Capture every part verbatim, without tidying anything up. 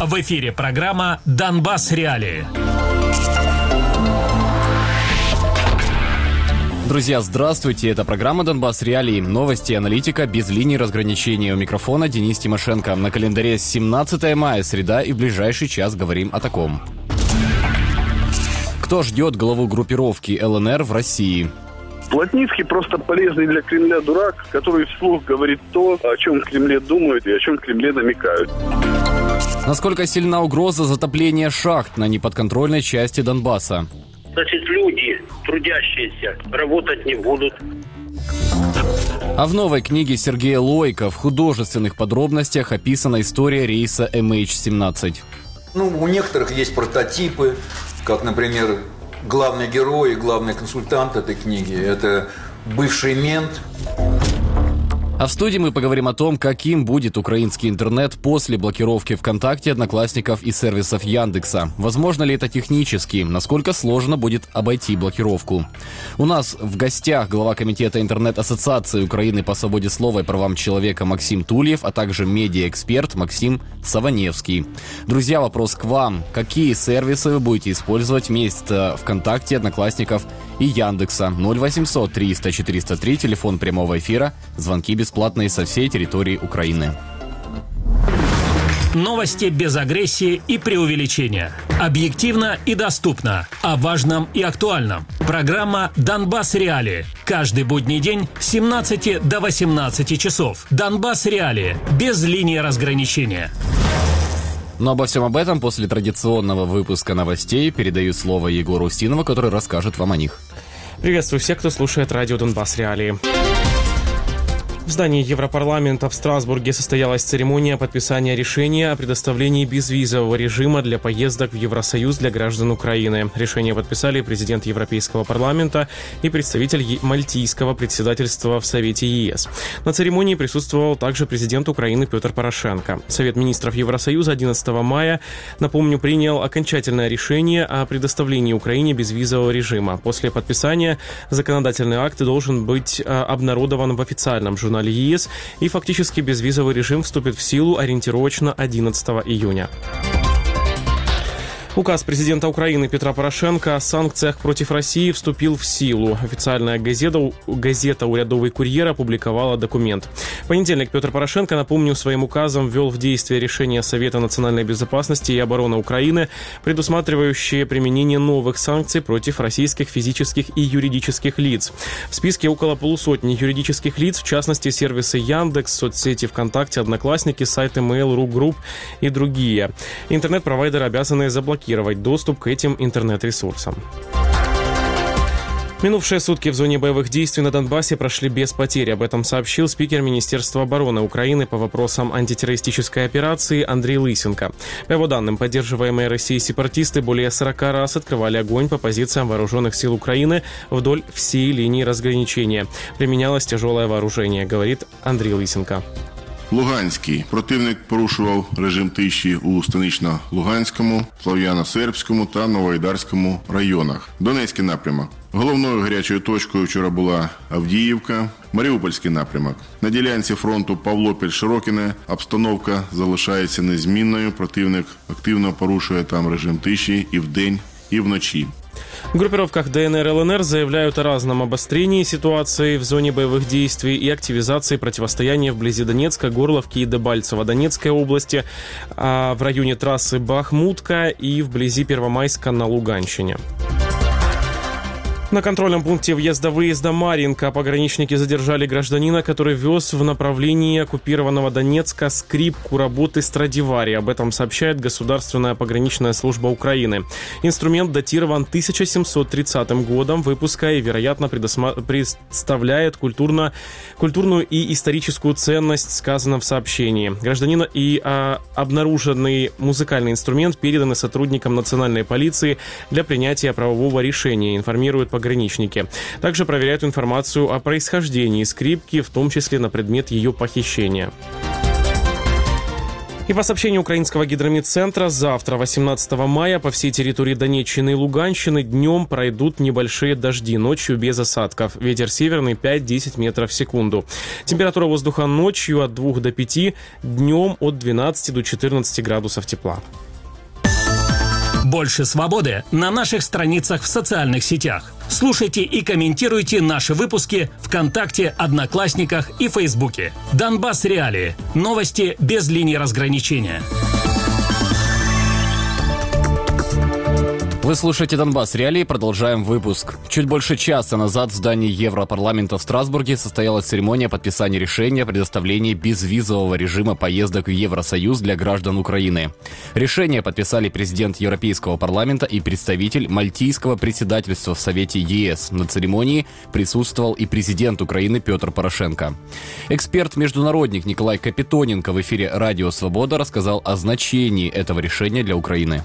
В эфире программа «Донбасс. Реалии». Друзья, здравствуйте. Это программа «Донбасс. Реалии». Новости и аналитика без линий разграничения. У микрофона Денис Тимошенко. На календаре семнадцатое мая, среда, и в ближайший час говорим о таком. Кто ждет главу группировки ЛНР в России? Плотницкий просто полезный для Кремля дурак, который вслух говорит то, о чем в Кремле думают и о чем в Кремле намекают. Насколько сильна угроза затопления шахт на неподконтрольной части Донбасса? Значит, люди, трудящиеся, работать не будут. А в новой книге Сергея Лойко в художественных подробностях описана история рейса эм эйч семнадцать. Ну, у некоторых есть прототипы, как, например, главный герой и главный консультант этой книги – это бывший мент. А в студии мы поговорим о том, каким будет украинский интернет после блокировки ВКонтакте, Одноклассников и сервисов Яндекса. Возможно ли это технически? Насколько сложно будет обойти блокировку? У нас в гостях глава комитета интернет-ассоциации Украины по свободе слова и правам человека Максим Тульев, а также медиаэксперт Максим Саваневский. Друзья, вопрос к вам. Какие сервисы вы будете использовать вместо ВКонтакте, Одноклассников и Яндекса? ноль восемьсот триста четыреста три, телефон прямого эфира, звонки бесплатные со всей территории Украины. Новости без агрессии и преувеличения. Объективно и доступно. О важном и актуальном. Программа «Донбасс. Реалии». Каждый будний день с семнадцати до восемнадцати часов. «Донбасс. Реалии». Без линии разграничения. Но обо всем об этом после традиционного выпуска новостей передаю слово Егору Устинову, который расскажет вам о них. Приветствую всех, кто слушает радио «Донбасс. Реалии». В здании Европарламента в Страсбурге состоялась церемония подписания решения о предоставлении безвизового режима для поездок в Евросоюз для граждан Украины. Решение подписали президент Европейского парламента и представитель мальтийского председательства в Совете ЕС. На церемонии присутствовал также президент Украины Петр Порошенко. Совет министров Евросоюза одиннадцатого мая, напомню, принял окончательное решение о предоставлении Украине безвизового режима. После подписания законодательный акт должен быть обнародован в официальном журнале ЕС, и фактически безвизовый режим вступит в силу ориентировочно одиннадцатого июня. Указ президента Украины Петра Порошенко о санкциях против России вступил в силу. Официальная газета, газета «Урядовый курьер» опубликовала документ. В понедельник Петр Порошенко, напомню, своим указом ввел в действие решение Совета национальной безопасности и обороны Украины, предусматривающее применение новых санкций против российских физических и юридических лиц. В списке около полусотни юридических лиц, в частности, сервисы Яндекс, соцсети ВКонтакте, Одноклассники, сайты Mail.ru Group и другие. Интернет-провайдеры обязаны заблокировать доступ к этим интернет-ресурсам. Минувшие сутки в зоне боевых действий на Донбассе прошли без потерь. Об этом сообщил спикер Министерства обороны Украины по вопросам антитеррористической операции Андрей Лысенко. По его данным, поддерживаемые Россией сепаратисты более сорока раз открывали огонь по позициям вооруженных сил Украины вдоль всей линии разграничения. Применялось тяжелое вооружение, говорит Андрей Лысенко. Луганський. Противник порушував режим тиші у Станично-Луганському, Слов'яно-Сербському та Новоайдарському районах. Донецький напрямок. Головною гарячою точкою вчора була Авдіївка, Маріупольський напрямок. На ділянці фронту Павлопіль-Широкине обстановка залишається незмінною. Противник активно порушує там режим тиші і вдень, і вночі. В группировках ДНР и ЛНР заявляют о разном обострении ситуации в зоне боевых действий и активизации противостояния вблизи Донецка, Горловки и Дебальцево Донецкой области, а в районе трассы Бахмутка и вблизи Первомайска на Луганщине. На контрольном пункте въезда-выезда Марьинка пограничники задержали гражданина, который вез в направлении оккупированного Донецка скрипку работы Страдивари. Об этом сообщает Государственная пограничная служба Украины. Инструмент датирован тысяча семьсот тридцатым годом выпуска и, вероятно, предосма... представляет культурно... культурную и историческую ценность, сказано в сообщении. Гражданин и а, обнаруженный музыкальный инструмент переданы сотрудникам национальной полиции для принятия правового решения, информируют пограничники. Пограничники. Также проверяют информацию о происхождении скрипки, в том числе на предмет ее похищения. И И по сообщению украинского гидромедцентра, завтра, восемнадцатого мая, по всей территории Донеччины и Луганщины днем пройдут небольшие дожди, ночью без осадков. Ветер северный пять-десять метров в секунду. Температура воздуха ночью от двух до пяти, днем от двенадцати до четырнадцати градусов тепла. Больше свободы на наших страницах в социальных сетях. Слушайте и комментируйте наши выпуски ВКонтакте, Одноклассниках и Фейсбуке. Донбасс Реалии. Новости без линии разграничения. Вы слушаете «Донбасс Реалии», продолжаем выпуск. Чуть больше часа назад в здании Европарламента в Страсбурге состоялась церемония подписания решения о предоставлении безвизового режима поездок в Евросоюз для граждан Украины. Решение подписали президент Европейского парламента и представитель Мальтийского председательства в Совете ЕС. На церемонии присутствовал и президент Украины Петр Порошенко. Эксперт-международник Николай Капитоненко в эфире «Радио Свобода» рассказал о значении этого решения для України.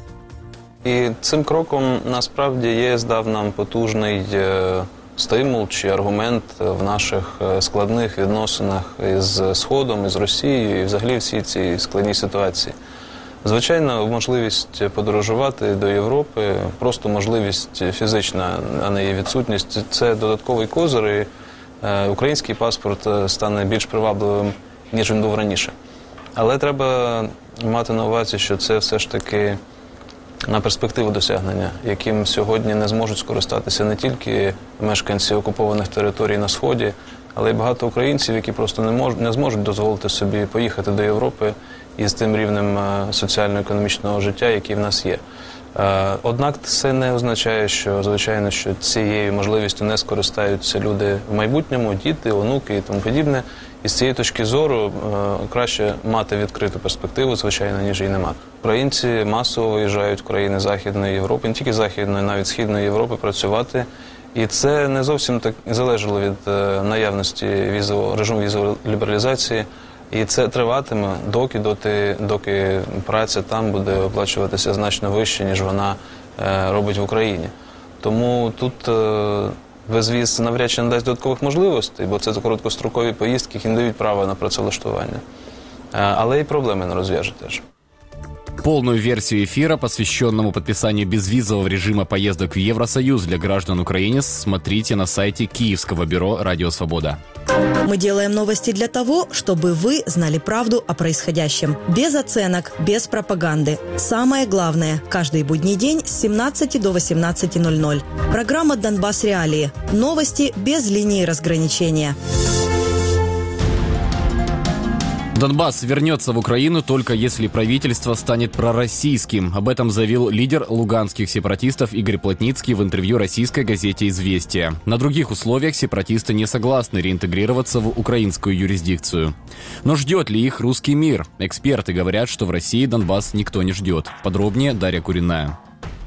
І цим кроком, насправді, ЄС дав нам потужний стимул чи аргумент в наших складних відносинах із Сходом, із Росією і взагалі всій цій складній ситуації. Звичайно, можливість подорожувати до Європи, просто можливість фізична, а не її відсутність – це додатковий козир, і український паспорт стане більш привабливим, ніж він був раніше. Але треба мати на увазі, що це все ж таки на перспективу досягнення, яким сьогодні не зможуть скористатися не тільки мешканці окупованих територій на Сході, але й багато українців, які просто не, мож, не зможуть дозволити собі поїхати до Європи із тим рівнем соціально-економічного життя, який в нас є. Однак це не означає, що, звичайно, що цією можливістю не скористаються люди в майбутньому, діти, онуки і тому подібне. І з цієї точки зору краще мати відкриту перспективу, звичайно, ніж її не мати. Українці масово виїжджають в країни Західної Європи, не тільки Західної, навіть Східної Європи працювати. І це не зовсім так залежало від наявності візового, режиму візової лібералізації. І це триватиме доки, доти, доки праця там буде оплачуватися значно вище, ніж вона е, робить в Україні. Тому тут е, безвіз навряд чи не дасть додаткових можливостей, бо це короткострокові поїздки, які не дають права на працевлаштування. Е, але і проблеми не розв'яже теж. Полную версию эфира, посвященному подписанию безвизового режима поездок в Евросоюз для граждан Украины, смотрите на сайте Киевского бюро «Радио Свобода». Мы делаем новости для того, чтобы вы знали правду о происходящем. Без оценок, без пропаганды. Самое главное – каждый будний день с семнадцати до восемнадцати ноль-ноль. Программа «Донбасс Реалии». Новости без линии разграничения. Донбасс вернется в Украину только если правительство станет пророссийским. Об этом заявил лидер луганских сепаратистов Игорь Плотницкий в интервью российской газете «Известия». На других условиях сепаратисты не согласны реинтегрироваться в украинскую юрисдикцию. Но ждет ли их русский мир? Эксперты говорят, что в России Донбасс никто не ждет. Подробнее Дарья Куриная.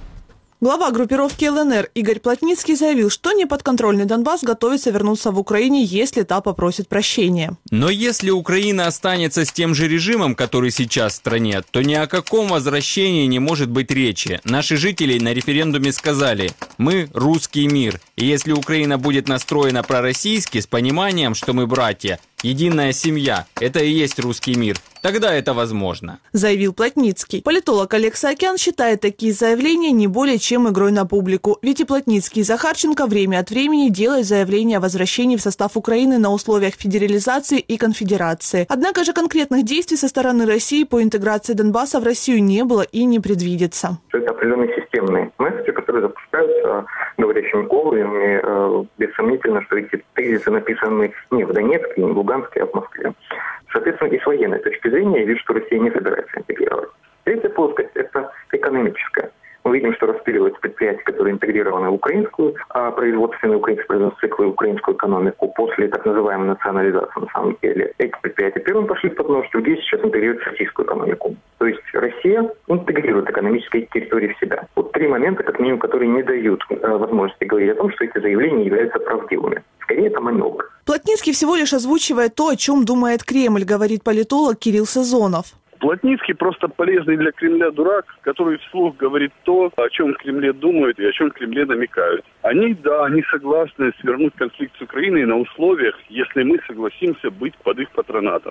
Глава группировки ЛНР Игорь Плотницкий заявил, что неподконтрольный Донбасс готовится вернуться в Украине, если та попросит прощения. Но если Украина останется с тем же режимом, который сейчас в стране, то ни о каком возвращении не может быть речи. Наши жители на референдуме сказали: «Мы русский мир». И если Украина будет настроена пророссийски, с пониманием, что мы братья, единая семья, это и есть русский мир, тогда это возможно. Заявил Плотницкий. Политолог Олег Саакян считает такие заявления не более чем игрой на публику. Ведь и Плотницкий, и Захарченко время от времени делают заявления о возвращении в состав Украины на условиях федерализации и конфедерации. Однако же конкретных действий со стороны России по интеграции Донбасса в Россию не было и не предвидится. Это определенные системные месседжи, которые запускаются говорящими головами. Бессомнительно, что эти тезисы написаны не в Донецке, не в Луганске, а в Москве. Соответственно, и с военной точки зрения я вижу, что Россия не собирается интегрировать. Третья плоскость – это экономическая. Мы видим, что распиливаются предприятия, которые интегрированы в украинскую а производственную, украинскую производственную циклы, украинскую экономику после так называемой национализации на самом деле. Эти предприятия первым пошли под нож, другие сейчас интегрируют российскую экономику. То есть Россия интегрирует экономические территории в себя. Вот три момента, как минимум, которые не дают э, возможности говорить о том, что эти заявления являются правдивыми. Скорее, это маневр. Плотницкий всего лишь озвучивает то, о чем думает Кремль, говорит политолог Кирилл Сазонов. Плотницкий просто полезный для Кремля дурак, который вслух говорит то, о чем в Кремле думают и о чем в Кремле намекают. Они, да, они согласны свернуть конфликт с Украиной на условиях, если мы согласимся быть под их патронатом.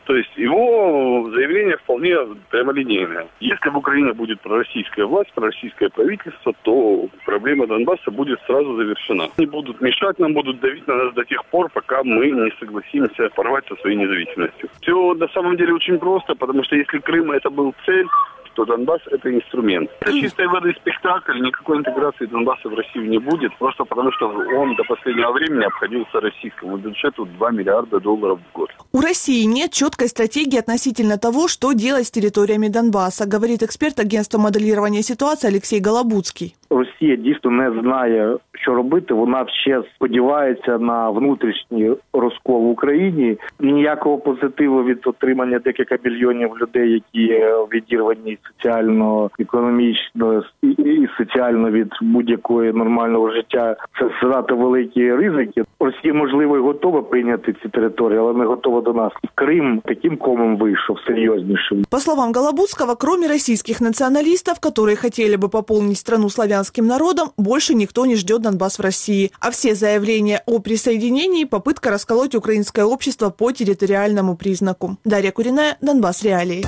То есть его заявление вполне прямолинейное. Если в Украине будет пророссийская власть, пророссийское правительство, то проблема Донбасса будет сразу завершена. Они будут мешать нам, будут давить на нас до тех пор, пока мы не согласимся порвать со своей независимостью. Все на самом деле очень просто, потому что если Крым это был цель, то Донбасс – это инструмент. Это чистой воды спектакль, никакой интеграции Донбасса в Россию не будет, просто потому что он до последнего времени обходился российскому бюджету два миллиарда долларов в год. У России нет четкой стратегии относительно того, что делать с территориями Донбасса, говорит эксперт агентства моделирования ситуации Алексей Голобудский. Росія дійсно не знає, що робити. Вона ще сподівається на внутрішній розкол в Україні. Ніякого позитиву від отримання декілька мільйонів людей, які відірвані соціально, економічно і соціально від будь-якої нормального життя. Це занадто великі ризики. Росія, можливо, і готова прийняти ці території, але не готова до нас. Крим таким комом вийшов серйознішим. По словам Голобудского, кроме российских националистов, которые хотели бы пополнить страну славянским народом, больше никто не ждет Донбасс в России. А все заявления о присоединении – попытка расколоть украинское общество по территориальному признаку. Дарья Куриная, Донбасс Реалии.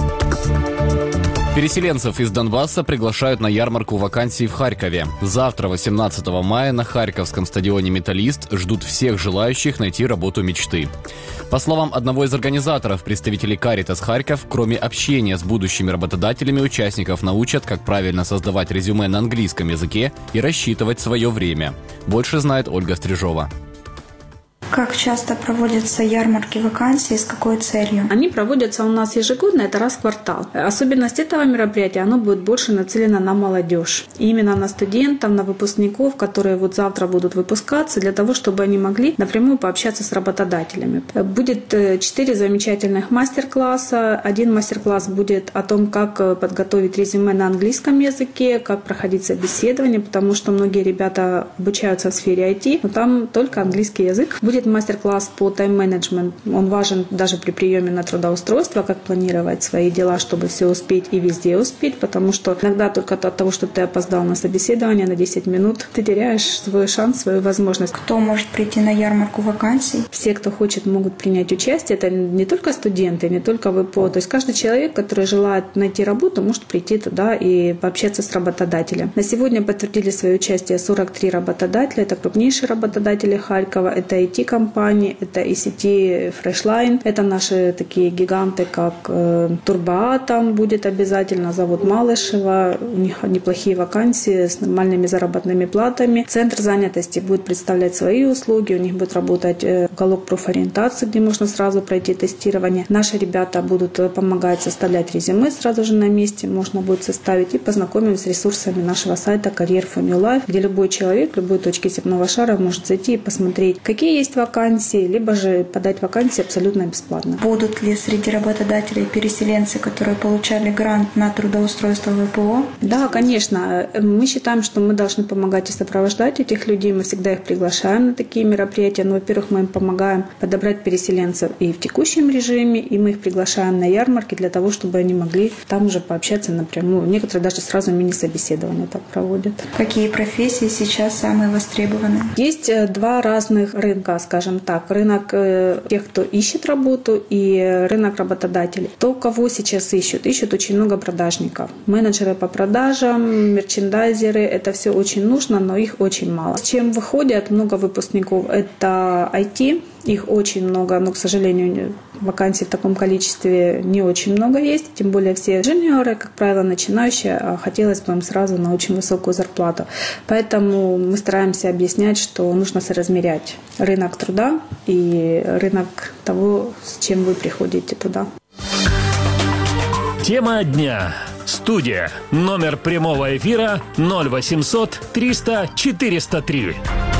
Переселенцев из Донбасса приглашают на ярмарку вакансий в Харькове. Завтра, восемнадцатого мая, на Харьковском стадионе «Металлист» ждут всех желающих найти работу мечты. По словам одного из организаторов, представителей Caritas Харьков, кроме общения с будущими работодателями, участников научат, как правильно создавать резюме на английском языке и рассчитывать свое время. Больше знает Ольга Стрижова. Как часто проводятся ярмарки вакансий и с какой целью? Они проводятся у нас ежегодно, это раз в квартал. Особенность этого мероприятия, оно будет больше нацелено на молодежь. И именно на студентов, на выпускников, которые вот завтра будут выпускаться, для того, чтобы они могли напрямую пообщаться с работодателями. Будет четыре замечательных мастер-класса. Один мастер-класс будет о том, как подготовить резюме на английском языке, как проходить собеседование, потому что многие ребята обучаются в сфере ай ти, но там только английский язык. Будет мастер-класс по тайм-менеджменту. Он важен даже при приеме на трудоустройство, как планировать свои дела, чтобы все успеть и везде успеть, потому что иногда только от того, что ты опоздал на собеседование на десять минут, ты теряешь свой шанс, свою возможность. Кто может прийти на ярмарку вакансий? Все, кто хочет, могут принять участие. Это не только студенты, не только ВПО. То есть каждый человек, который желает найти работу, может прийти туда и пообщаться с работодателем. На сегодня подтвердили свое участие сорок три работодателя. Это крупнейшие работодатели Харькова, это ай ти-компании, это и сети Freshline, это наши такие гиганты, как э, Турбоатом будет обязательно, завод Малышева, у них неплохие вакансии с нормальными заработными платами. Центр занятости будет представлять свои услуги, у них будет работать э, уголок профориентации, где можно сразу пройти тестирование. Наши ребята будут помогать составлять резюме сразу же на месте, можно будет составить и познакомить с ресурсами нашего сайта Career for New Life, где любой человек, любой точки земного шара может зайти и посмотреть, какие есть вакансии, либо же подать вакансии абсолютно бесплатно. Будут ли среди работодателей переселенцы, которые получали грант на трудоустройство в ВПО? Да, конечно. Мы считаем, что мы должны помогать и сопровождать этих людей. Мы всегда их приглашаем на такие мероприятия. Но, во-первых, мы им помогаем подобрать переселенцев и в текущем режиме, и мы их приглашаем на ярмарки для того, чтобы они могли там уже пообщаться напрямую. Некоторые даже сразу мини-собеседования так проводят. Какие профессии сейчас самые востребованные? Есть два разных рынка, скажем так. Рынок э, тех, кто ищет работу, и рынок работодателей. То, кого сейчас ищут? Ищут очень много продажников. Менеджеры по продажам, мерчендайзеры. Это все очень нужно, но их очень мало. С чем выходят много выпускников? Это ай ти. Их очень много, но, к сожалению, вакансий в таком количестве не очень много есть. Тем более все инженеры, как правило, начинающие, а хотелось бы им сразу на очень высокую зарплату. Поэтому мы стараемся объяснять, что нужно соразмерять рынок труда и рынок того, с чем вы приходите туда. Тема дня. Студия. Номер прямого эфира ноль восемьсот триста четыреста три.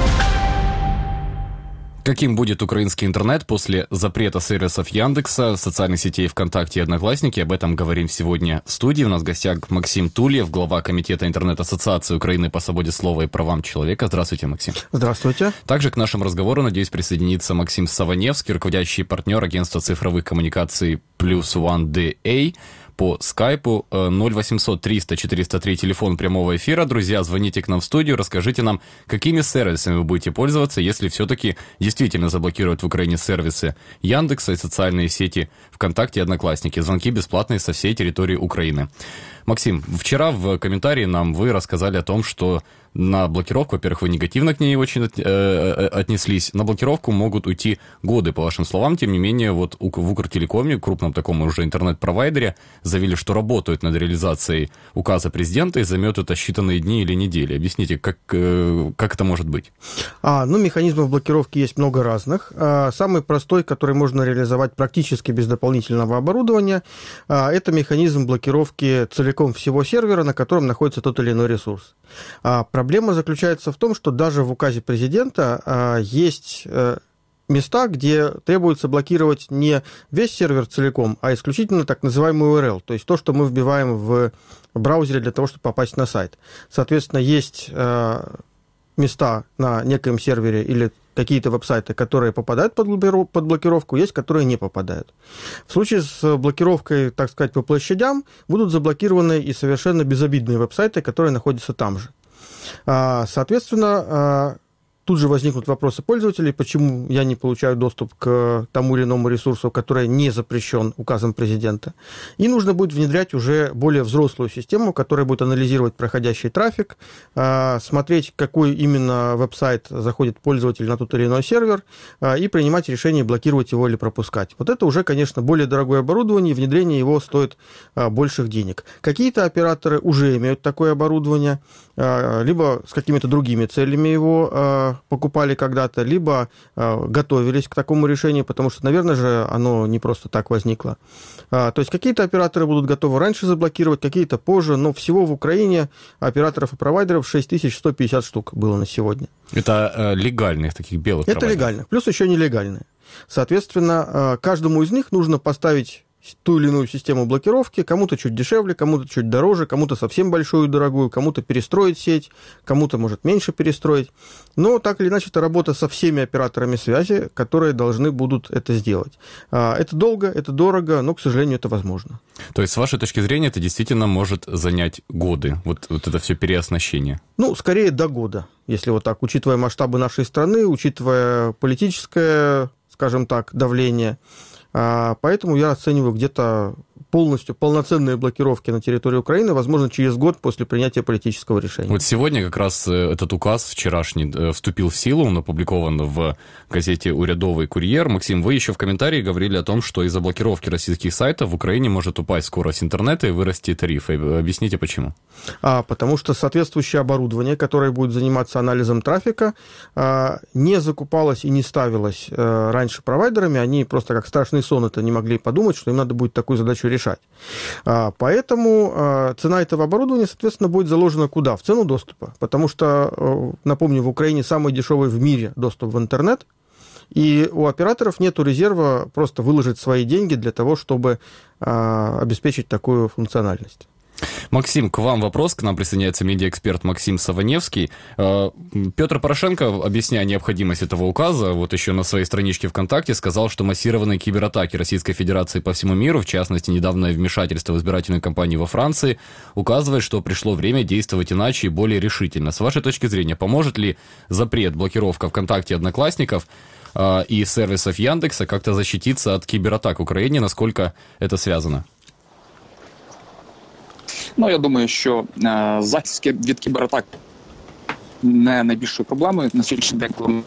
Каким будет украинский интернет после запрета сервисов Яндекса, социальных сетей ВКонтакте и Одноклассники? Об этом говорим сегодня в студии. У нас в гостях Максим Тульев, глава Комитета интернет-ассоциации Украины по свободе слова и правам человека. Здравствуйте, Максим. Здравствуйте. Также к нашему разговору, надеюсь, присоединится Максим Саваневский, руководящий партнер агентства цифровых коммуникаций Plus One ди эй. по скайпу. ноль восемьсот триста четыреста три, телефон прямого эфира. Друзья, звоните к нам в студию, расскажите нам, какими сервисами вы будете пользоваться, если все-таки действительно заблокируют в Украине сервисы Яндекса и социальные сети ВКонтакте и Одноклассники. Звонки бесплатные со всей территории Украины. Максим, вчера в комментарии нам вы рассказали о том, что на блокировку, во-первых, вы негативно к ней очень от, э, отнеслись, на блокировку могут уйти годы, по вашим словам. Тем не менее, вот в Укртелекоме, крупном таком уже интернет-провайдере, заявили, что работают над реализацией указа президента и займет это считанные дни или недели. Объясните, как, э, как это может быть? А, ну, механизмов блокировки есть много разных. А, самый простой, который можно реализовать практически без дополнительного оборудования, а, это механизм блокировки целиком всего сервера, на котором находится тот или иной ресурс. А, проблема заключается в том, что даже в указе президента а, есть а, места, где требуется блокировать не весь сервер целиком, а исключительно так называемый ю ар эл, то есть то, что мы вбиваем в браузере для того, чтобы попасть на сайт. Соответственно, есть а, места на некоем сервере или какие-то веб-сайты, которые попадают под блокировку, есть, которые не попадают. В случае с блокировкой, так сказать, по площадям, будут заблокированы и совершенно безобидные веб-сайты, которые находятся там же. Соответственно, тут же возникнут вопросы пользователей, почему я не получаю доступ к тому или иному ресурсу, который не запрещен указом президента. И нужно будет внедрять уже более взрослую систему, которая будет анализировать проходящий трафик, смотреть, какой именно веб-сайт заходит пользователь на тот или иной сервер, и принимать решение, блокировать его или пропускать. Вот это уже, конечно, более дорогое оборудование, и внедрение его стоит больших денег. Какие-то операторы уже имеют такое оборудование, либо с какими-то другими целями его покупали когда-то, либо э, готовились к такому решению, потому что, наверное же, оно не просто так возникло. А, то есть какие-то операторы будут готовы раньше заблокировать, какие-то позже, но всего в Украине операторов и провайдеров шесть тысяч сто пятьдесят штук было на сегодня. Это э, легальных, таких белых Это провайдеров? легальных, плюс еще нелегальные. Соответственно, э, каждому из них нужно поставить ту или иную систему блокировки, кому-то чуть дешевле, кому-то чуть дороже, кому-то совсем большую и дорогую, кому-то перестроить сеть, кому-то, может, меньше перестроить. Но так или иначе, это работа со всеми операторами связи, которые должны будут это сделать. Это долго, это дорого, но, к сожалению, это возможно. То есть, с вашей точки зрения, это действительно может занять годы, вот, вот это все переоснащение? Ну, скорее до года, если вот так, учитывая масштабы нашей страны, учитывая политическое, скажем так, давление. Поэтому я оцениваю где-то полностью полноценные блокировки на территории Украины, возможно, через год после принятия политического решения. Вот сегодня как раз этот указ вчерашний вступил в силу, он опубликован в газете «Урядовый курьер». Максим, вы еще в комментарии говорили о том, что из-за блокировки российских сайтов в Украине может упасть скорость интернета и вырасти тарифы. Объясните, почему? А, потому что соответствующее оборудование, которое будет заниматься анализом трафика, а, не закупалось и не ставилось а, раньше провайдерами, они просто как страшный сон это не могли подумать, что им надо будет такую задачу решать. Поэтому цена этого оборудования, соответственно, будет заложена куда? В цену доступа. Потому что, напомню, в Украине самый дешевый в мире доступ в интернет, и у операторов нет резерва просто выложить свои деньги для того, чтобы обеспечить такую функциональность. Максим, к вам вопрос. К нам присоединяется медиаэксперт Максим Саваневский. Петр Порошенко, объясняя необходимость этого указа, вот еще на своей страничке ВКонтакте сказал, что массированные кибератаки Российской Федерации по всему миру, в частности, недавнее вмешательство в избирательную кампанию во Франции, указывает, что пришло время действовать иначе и более решительно. С вашей точки зрения, поможет ли запрет, блокировка ВКонтакте и Одноклассников и сервисов Яндекса как-то защититься от кибератак в Украине? Насколько это связано? Ну, я думаю, що е, захист від кібератак не найбільшою проблемою на сьогоднішній день, коли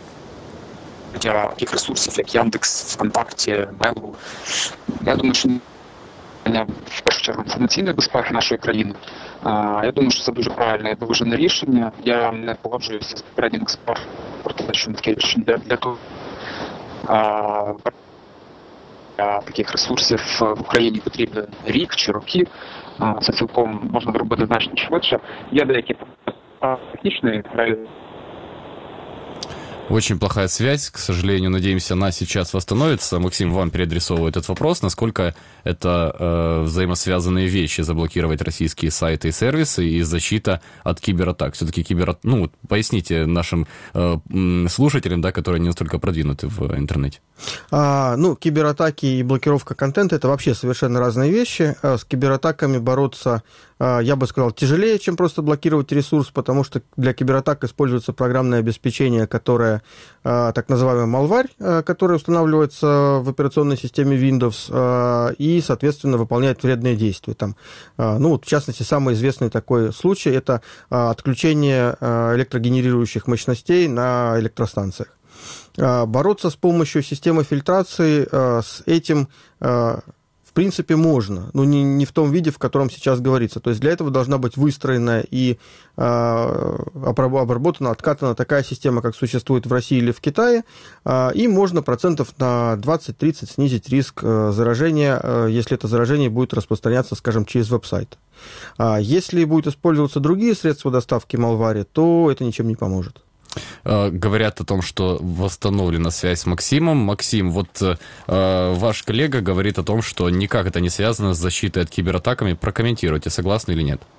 таких ресурсів, як Яндекс, ВКонтакті, Мейлу. Я думаю, що в першу чергу інформаційної безпеки нашої країни. Е, я думаю, що це дуже правильне і виважене рішення. Я не погоджуюся з попереднім експертом про те, що таке рішення для, для того. Е, таких ресурсів в Україні потрібен рік чи роки. Це цілком можна зробити значно швидше. Є деякі технічні. Очень плохая связь, к сожалению, надеемся, она сейчас восстановится. Максим, вам переадресовываю этот вопрос, насколько это э, взаимосвязанные вещи, заблокировать российские сайты и сервисы и защита от кибератак. Все-таки кибератак, ну, поясните нашим э, слушателям, да, которые не настолько продвинуты в интернете. А, ну, кибератаки и блокировка контента – это вообще совершенно разные вещи. С кибератаками бороться, я бы сказал, тяжелее, чем просто блокировать ресурс, потому что для кибератак используется программное обеспечение, которое, так называемый malware, который устанавливается в операционной системе Windows и, соответственно, выполняет вредные действия. Там, ну, вот, в частности, самый известный такой случай – это отключение электрогенерирующих мощностей на электростанциях. Бороться с помощью системы фильтрации с этим, в принципе, можно, но не, не в том виде, в котором сейчас говорится. То есть для этого должна быть выстроена и обработана, откатана такая система, как существует в России или в Китае, и можно процентов на двадцать-тридцать снизить риск заражения, если это заражение будет распространяться, скажем, через веб-сайт. Если будут использоваться другие средства доставки malware, то это ничем не поможет. Говорят о том, что восстановлена связь с Максимом. Максим, вот э, ваш коллега говорит о том, что никак это не связано с защитой от кибератаками. Прокомментируйте, согласны или нет?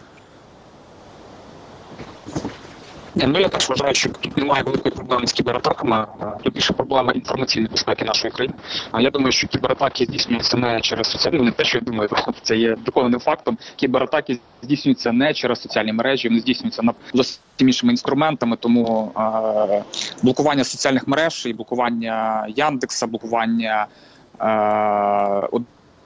Не, ну я теж вважаю, що тут немає великої проблеми з кібератаками, тут більше проблема інформаційної безпеки нашої країни. А я думаю, що кібератаки здійснюються не через соціальні, не те, що я думаю, це є доконаним фактом. Кібератаки здійснюються не через соціальні мережі, вони здійснюються на зовсім іншими інструментами, тому е, блокування соціальних мереж і блокування Яндекса, блокування е,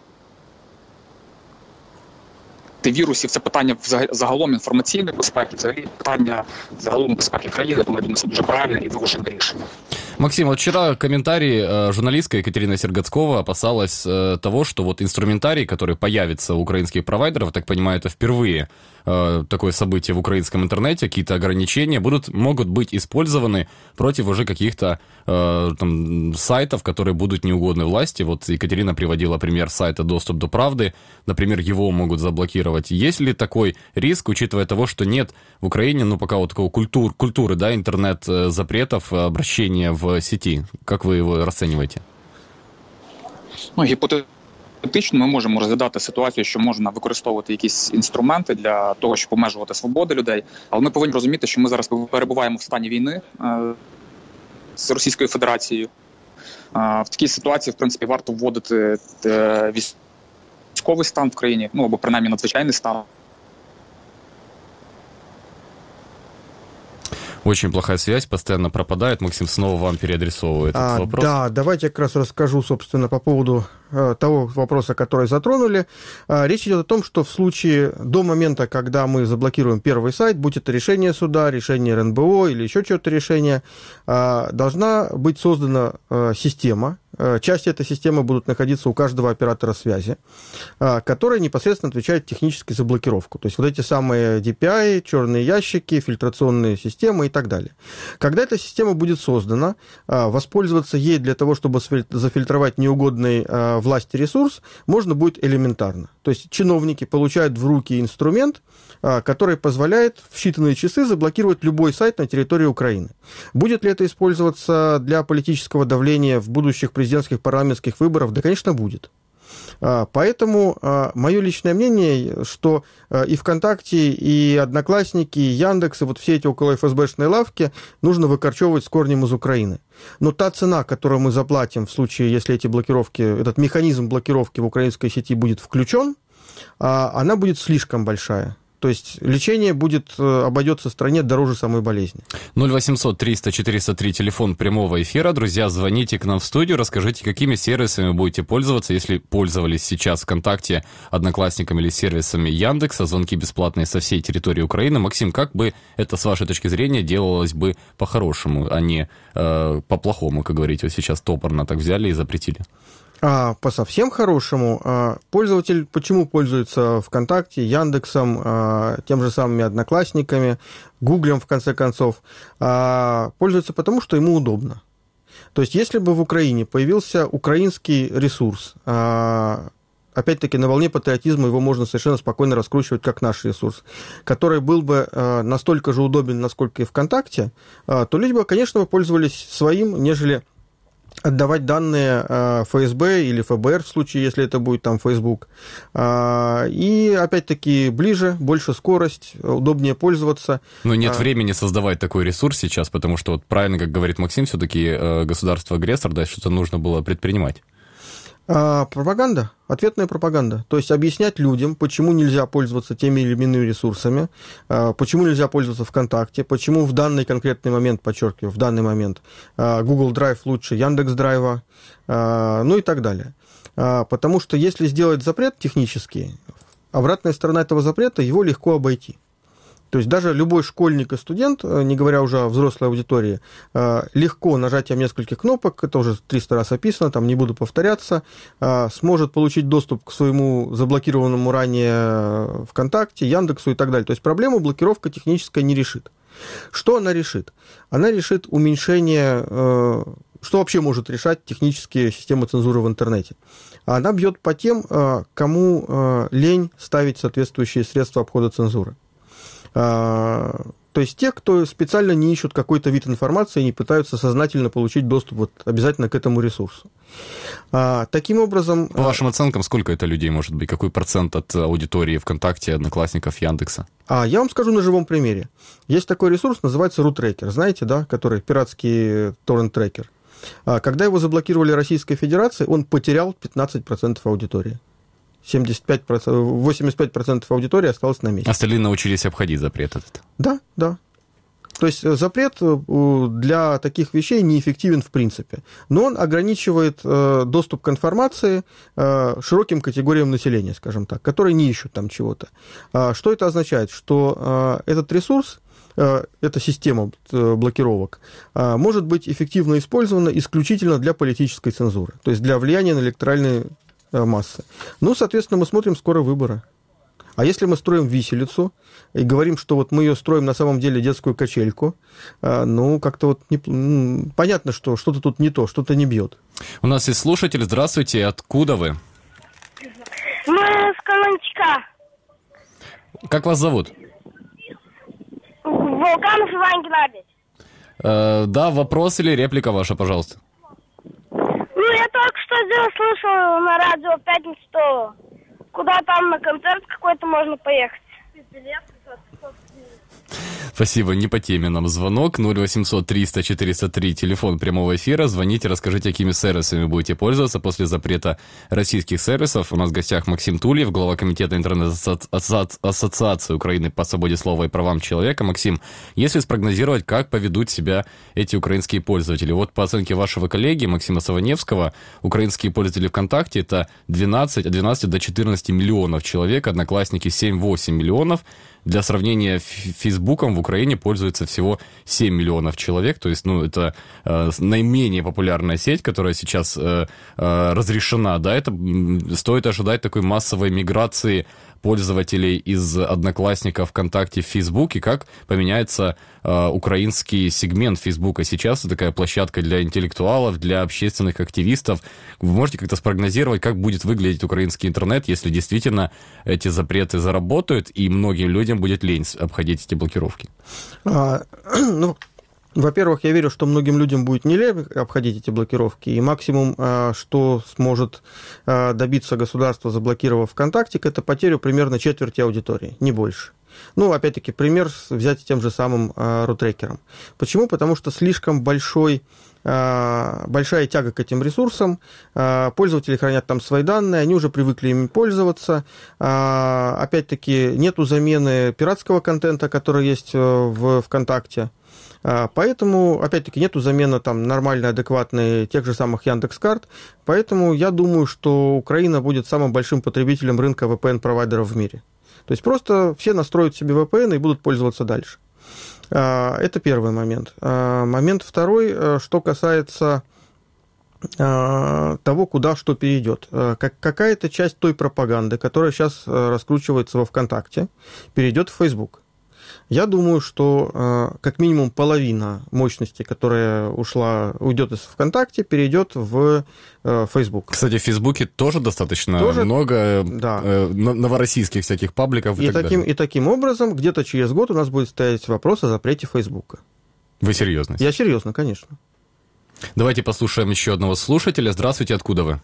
вірусів, це питання загалом інформаційної безпеки, це питання загалом безпеки країни, тому я думаю, це дуже правильне і виважене рішення. Максим, вот вчера комментарий журналистка Екатерина Сергацкова опасалась того, что вот инструментарий, который появится у украинских провайдеров, так понимаю, это впервые такое событие в украинском интернете, какие-то ограничения будут, могут быть использованы против уже каких-то там, сайтов, которые будут неугодны власти. Вот Екатерина приводила пример сайта «Доступ до правды». Например, его могут заблокировать. Есть ли такой риск, учитывая того, что нет в Украине, ну, пока вот такого культур, культуры, да, интернет-запретов, обращения в сети? Как вы его расцениваете? Ну, гіпотетично ми можемо розглядати ситуацію, що можна використовувати якісь інструменти для того, щоб обмежувати свободи людей. Але ми повинні розуміти, що ми зараз перебуваємо в стані війни е- з Російською Федерацією. Е- в такій ситуації, в принципі, варто вводити е- військовий стан в країні, ну або принаймні надзвичайний стан. Очень плохая связь, постоянно пропадает. Максим снова вам переадресовывает этот а, вопрос. Да, давайте я как раз расскажу, собственно, по поводу э, того вопроса, который затронули. Э, речь идет о том, что в случае, до момента, когда мы заблокируем первый сайт, будь это решение суда, решение эр эн бэ о или еще что-то решение, э, должна быть создана э, система. Части этой системы будут находиться у каждого оператора связи, которая непосредственно отвечает технически за блокировку. То есть вот эти самые ди пи ай, черные ящики, фильтрационные системы и так далее. Когда эта система будет создана, воспользоваться ей для того, чтобы зафильтровать неугодный власти ресурс, можно будет элементарно. То есть чиновники получают в руки инструмент, который позволяет в считанные часы заблокировать любой сайт на территории Украины. Будет ли это использоваться для политического давления в будущих президентских парламентских выборов? Да, конечно, будет. Поэтому мое личное мнение, что и ВКонтакте, и Одноклассники, и Яндекс, и вот все эти около эф эс бэшные лавки нужно выкорчевывать с корнем из Украины. Но та цена, которую мы заплатим в случае, если эти блокировки, этот механизм блокировки в украинской сети будет включен, она будет слишком большая. То есть лечение будет, обойдется стране дороже самой болезни. ноль восемьсот триста четыреста три, телефон прямого эфира. Друзья, звоните к нам в студию, расскажите, какими сервисами будете пользоваться, если пользовались сейчас ВКонтакте, Одноклассниками или сервисами Яндекса. Звонки бесплатные со всей территории Украины. Максим, как бы это, с вашей точки зрения, делалось бы по-хорошему, а не э, по-плохому, как говорите, вот сейчас топорно так взяли и запретили? А по совсем хорошему, пользователь почему пользуется ВКонтакте, Яндексом, тем же самыми Одноклассниками, Гуглем, в конце концов? Пользуется потому, что ему удобно. То есть, если бы в Украине появился украинский ресурс, опять-таки, на волне патриотизма его можно совершенно спокойно раскручивать как наш ресурс, который был бы настолько же удобен, насколько и ВКонтакте, то люди бы, конечно, пользовались своим, нежели отдавать данные эф эс бэ или эф бэ эр в случае, если это будет там Facebook. И, опять-таки, ближе, больше скорость, удобнее пользоваться. Но нет а... времени создавать такой ресурс сейчас, потому что, вот правильно, как говорит Максим, все-таки государство-агрессор, да, что-то нужно было предпринимать. А, пропаганда, ответная пропаганда. То есть объяснять людям, почему нельзя пользоваться теми или иными ресурсами, почему нельзя пользоваться ВКонтакте, почему в данный конкретный момент, подчеркиваю, в данный момент Google Drive лучше Яндекс.Драйва, ну и так далее. Потому что если сделать запрет технический, обратная сторона этого запрета, его легко обойти. То есть даже любой школьник и студент, не говоря уже о взрослой аудитории, легко нажатием нескольких кнопок, это уже триста раз описано, там не буду повторяться, сможет получить доступ к своему заблокированному ранее ВКонтакте, Яндексу и так далее. То есть проблему блокировка техническая не решит. Что она решит? Она решит уменьшение... Что вообще может решать технические системы цензуры в интернете? Она бьет по тем, кому лень ставить соответствующие средства обхода цензуры. То есть те, кто специально не ищут какой-то вид информации и не пытаются сознательно получить доступ вот обязательно к этому ресурсу. Таким образом... По вашим оценкам, сколько это людей может быть? Какой процент от аудитории ВКонтакте, Одноклассников, Яндекса? А, я вам скажу на живом примере. Есть такой ресурс, называется RootTracker. Знаете, да? Который пиратский торрент-трекер. Когда его заблокировали Российской Федерацией, он потерял пятнадцать процентов аудитории. семьдесят пять процентов, восемьдесят пять процентов аудитории осталось на месте. Остальные научились обходить запрет этот. Да, да. То есть запрет для таких вещей неэффективен в принципе, но он ограничивает доступ к информации широким категориям населения, скажем так, которые не ищут там чего-то. Что это означает? Что этот ресурс, эта система блокировок может быть эффективно использована исключительно для политической цензуры, то есть для влияния на электоральные массы. Ну, соответственно, мы смотрим скоро выборы. А если мы строим виселицу и говорим, что вот мы ее строим на самом деле детскую качельку, ну, как-то вот не... понятно, что что-то тут не то, что-то не бьет. У нас есть слушатель. Здравствуйте. Откуда вы? Мы с Колончика. Как вас зовут? Волканов Иван Геннадьевич. Э, да, вопрос или реплика ваша, пожалуйста. Ну, я только что здесь слышал на радио в пятницу, что куда там на концерт какой-то можно поехать. Спасибо, не по теме нам звонок. ноль восемьсот триста четыреста три, телефон прямого эфира. Звоните, расскажите, какими сервисами будете пользоваться после запрета российских сервисов. У нас в гостях Максим Тульев, глава комитета интернет-ассоциации Украины по свободе слова и правам человека. Максим, если спрогнозировать, как поведут себя эти украинские пользователи? Вот по оценке вашего коллеги Максима Саваневского, украинские пользователи ВКонтакте это двенадцать, от двенадцати до четырнадцати миллионов человек, Одноклассники семь-восемь миллионов. Для сравнения, Фейсбуком в Украине пользуется всего семь миллионов человек, то есть, ну, это э, наименее популярная сеть, которая сейчас э, э, разрешена, да, это стоит ожидать такой массовой миграции пользователей из Одноклассников, ВКонтакте в Фейсбук, и как поменяется э, украинский сегмент Фейсбука. Сейчас это такая площадка для интеллектуалов, для общественных активистов. Вы можете как-то спрогнозировать, как будет выглядеть украинский интернет, если действительно эти запреты заработают, и многим людям будет лень обходить эти блокировки? А, ну, во-первых, я верю, что многим людям будет не лень обходить эти блокировки, и максимум, что сможет добиться государство, заблокировав ВКонтакте, это потерю примерно четверти аудитории, не больше. Ну, опять-таки, пример взять тем же самым RootTracker'ом. Почему? Потому что слишком большой, большая тяга к этим ресурсам, пользователи хранят там свои данные, они уже привыкли ими пользоваться, опять-таки, нету замены пиратского контента, который есть в ВКонтакте. Поэтому, опять-таки, нету замены там нормальной, адекватной тех же самых Яндекс.Карт. Поэтому я думаю, что Украина будет самым большим потребителем рынка ви пи эн-провайдеров в мире. То есть просто все настроят себе ви пи эн и будут пользоваться дальше. Это первый момент. Момент второй, что касается того, куда что перейдет. Какая-то часть той пропаганды, которая сейчас раскручивается во ВКонтакте, перейдет в Facebook. Я думаю, что э, как минимум половина мощности, которая ушла, уйдет из ВКонтакте, перейдет в э, Facebook. Кстати, в Фейсбуке тоже достаточно тоже, много да. э, новороссийских всяких пабликов и, и так таким, далее. И таким образом где-то через год у нас будет стоять вопрос о запрете Фейсбука. Вы серьезно? Я серьезно, конечно. Давайте послушаем еще одного слушателя. Здравствуйте, откуда вы?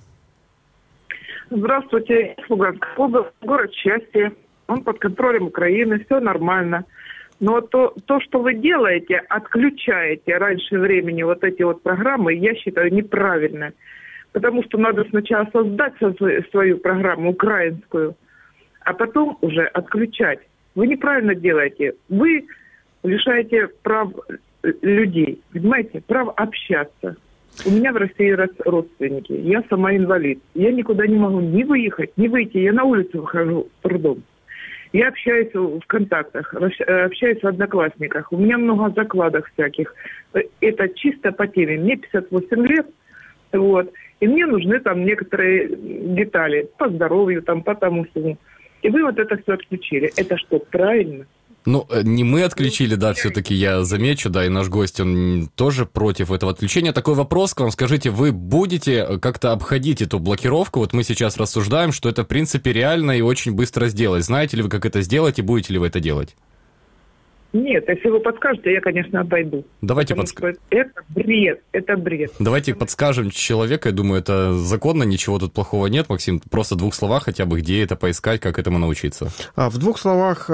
Здравствуйте, Луганская область, город счастья. Он под контролем Украины, все нормально. Но то, то, что вы делаете, отключаете раньше времени вот эти вот программы, я считаю неправильно. Потому что надо сначала создать свою программу украинскую, а потом уже отключать. Вы неправильно делаете. Вы лишаете прав людей, понимаете, прав общаться. У меня в России родственники, я сама инвалид. Я никуда не могу ни выехать, ни выйти. Я на улицу выхожу с трудом. Я общаюсь в контактах, общаюсь в Одноклассниках. У меня много закладок всяких. Это чисто по теме. Мне пятьдесят восемь лет, вот, и мне нужны там некоторые детали по здоровью, там, по тому всему. И вы вот это все отключили. Это что, правильно? Ну, не мы отключили, да, все-таки я замечу, да, и наш гость, он тоже против этого отключения. Такой вопрос к вам, скажите, вы будете как-то обходить эту блокировку? Вот мы сейчас рассуждаем, что это, в принципе, реально и очень быстро сделать. Знаете ли вы, как это сделать, и будете ли вы это делать? Нет, если вы подскажете, я, конечно, обойду. Давайте подскажем. Это бред, это бред. Давайте подскажем человека, я думаю, это законно, ничего тут плохого нет. Максим, просто в двух словах хотя бы, где это поискать, как этому научиться? В двух словах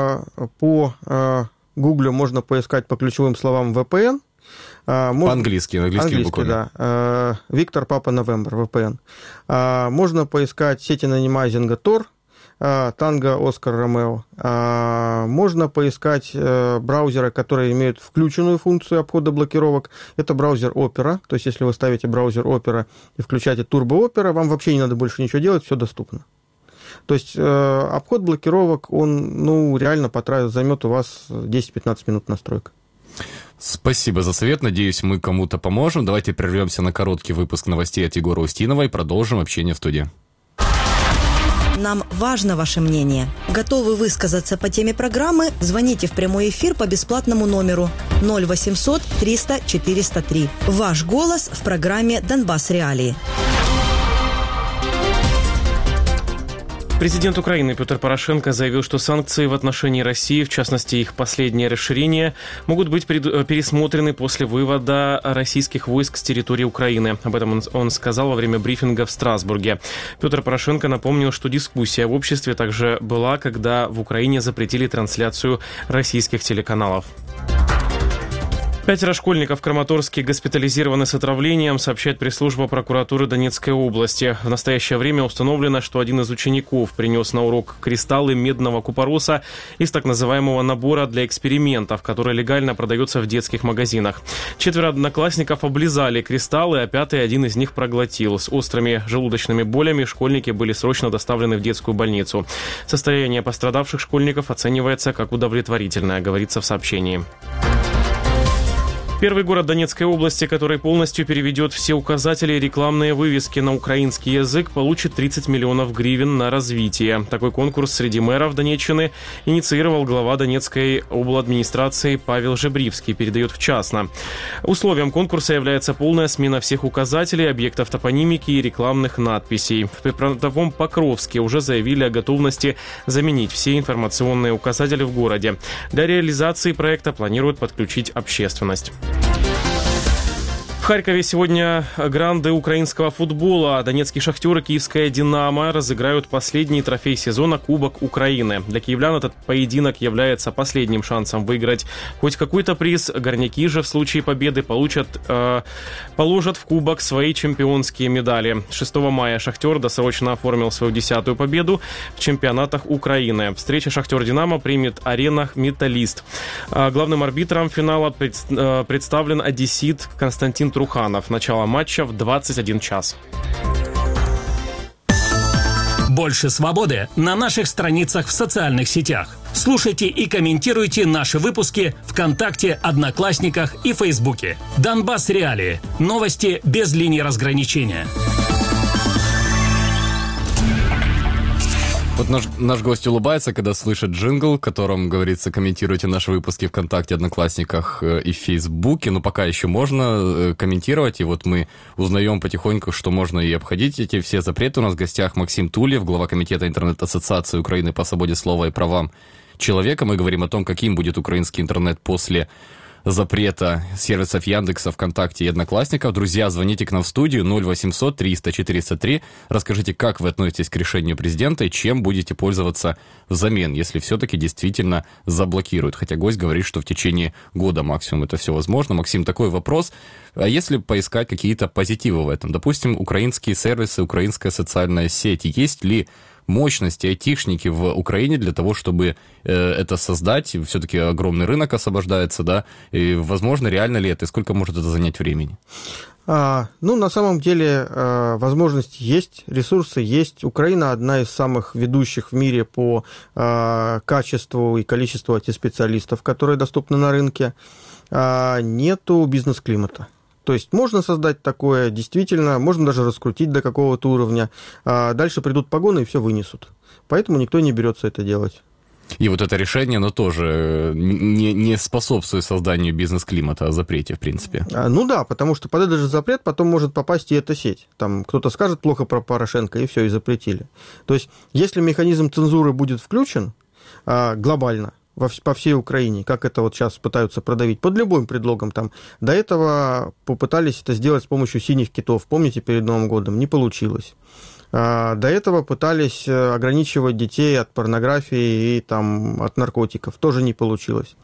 по Гуглю можно поискать по ключевым словам ви пи эн. Можно... По-английски, на английских английский, буквально. Да. Виктор, Папа, Новембр, ви пи эн. Можно поискать сети анонимайзинга Тор, Танго, Оскар, Ромео. Можно поискать браузеры, которые имеют включенную функцию обхода блокировок. Это браузер Opera. То есть, если вы ставите браузер Opera и включаете Turbo Opera, вам вообще не надо больше ничего делать, все доступно. То есть, обход блокировок, он, ну, реально потратит, займет у вас десять-пятнадцать минут настройка. Спасибо за совет. Надеюсь, мы кому-то поможем. Давайте прервемся на короткий выпуск новостей от Егора Устинова и продолжим общение в студии. Нам важно ваше мнение. Готовы высказаться по теме программы? Звоните в прямой эфир по бесплатному номеру ноль восемьсот триста четыреста три. Ваш голос в программе «Донбасс Реалии». Президент Украины Петр Порошенко заявил, что санкции в отношении России, в частности их последнее расширение, могут быть пересмотрены после вывода российских войск с территории Украины. Об этом он, он сказал во время брифинга в Страсбурге. Петр Порошенко напомнил, что дискуссия в обществе также была, когда в Украине запретили трансляцию российских телеканалов. Пятеро школьников в Краматорске госпитализированы с отравлением, сообщает пресс-служба прокуратуры Донецкой области. В настоящее время установлено, что один из учеников принес на урок кристаллы медного купороса из так называемого набора для экспериментов, который легально продается в детских магазинах. Четверо одноклассников облизали кристаллы, а пятый один из них проглотил. С острыми желудочными болями школьники были срочно доставлены в детскую больницу. Состояние пострадавших школьников оценивается как удовлетворительное, говорится в сообщении. Первый город Донецкой области, который полностью переведет все указатели и рекламные вывески на украинский язык, получит тридцать миллионов гривен на развитие. Такой конкурс среди мэров Донеччины инициировал глава Донецкой обладминистрации Павел Жебривский, передает в частно. Условием конкурса является полная смена всех указателей, объектов топонимики и рекламных надписей. В прифронтовом Покровске уже заявили о готовности заменить все информационные указатели в городе. Для реализации проекта планируют подключить общественность. В Харькове сегодня гранды украинского футбола. Донецкий «Шахтер» и киевская «Динамо» разыграют последний трофей сезона Кубок Украины. Для киевлян этот поединок является последним шансом выиграть хоть какой-то приз. Горняки же в случае победы получат, э, положат в кубок свои чемпионские медали. шестого мая «Шахтер» досрочно оформил свою десятую победу в чемпионатах Украины. Встреча «Шахтер-Динамо» примет арена «Металлист». Главным арбитром финала представлен одессит Константин Труханов. Начало матча в двадцать один час. Больше свободы на наших страницах в социальных сетях. Слушайте и комментируйте наши выпуски ВКонтакте, Одноклассниках и Фейсбуке. Донбасс Реалии. Новости без линии разграничения. Вот наш, наш гость улыбается, когда слышит джингл, в котором говорится: комментируйте наши выпуски ВКонтакте, Одноклассниках и в Фейсбуке. Но пока еще можно комментировать, и вот мы узнаем потихоньку, что можно и обходить эти все запреты. У нас в гостях Максим Тулев, глава комитета Интернет-ассоциации Украины по свободе слова и правам человека. Мы говорим о том, каким будет украинский интернет после запрета сервисов Яндекса, ВКонтакте и Одноклассников. Друзья, звоните к нам в студию ноль восемьсот триста четыреста три. Расскажите, как вы относитесь к решению президента и чем будете пользоваться взамен, если все-таки действительно заблокируют. Хотя гость говорит, что в течение года максимум это все возможно. Максим, такой вопрос. А если поискать какие-то позитивы в этом? Допустим, украинские сервисы, украинская социальная сеть. Есть ли мощности, айтишники в Украине для того, чтобы э, это создать? Все-таки огромный рынок освобождается, да? И, возможно, реально ли это? И сколько может это занять времени? А, ну, на самом деле, э, возможности есть, ресурсы есть. Украина одна из самых ведущих в мире по э, качеству и количеству ай ти-специалистов, которые доступны на рынке. А, нету бизнес-климата. То есть можно создать такое, действительно, можно даже раскрутить до какого-то уровня, а дальше придут погоны и все вынесут. Поэтому никто не берется это делать. И вот это решение, оно тоже не, не способствует созданию бизнес-климата, о запрете, в принципе. А, ну да, потому что под этот же запрет потом может попасть и эта сеть. Там кто-то скажет плохо про Порошенко, и все, и запретили. То есть если механизм цензуры будет включен а, глобально, по всей Украине, как это вот сейчас пытаются продавить, под любым предлогом там. До этого попытались это сделать с помощью синих китов, помните, перед Новым годом, не получилось. До этого пытались ограничивать детей от порнографии и там, от наркотиков, тоже не получилось.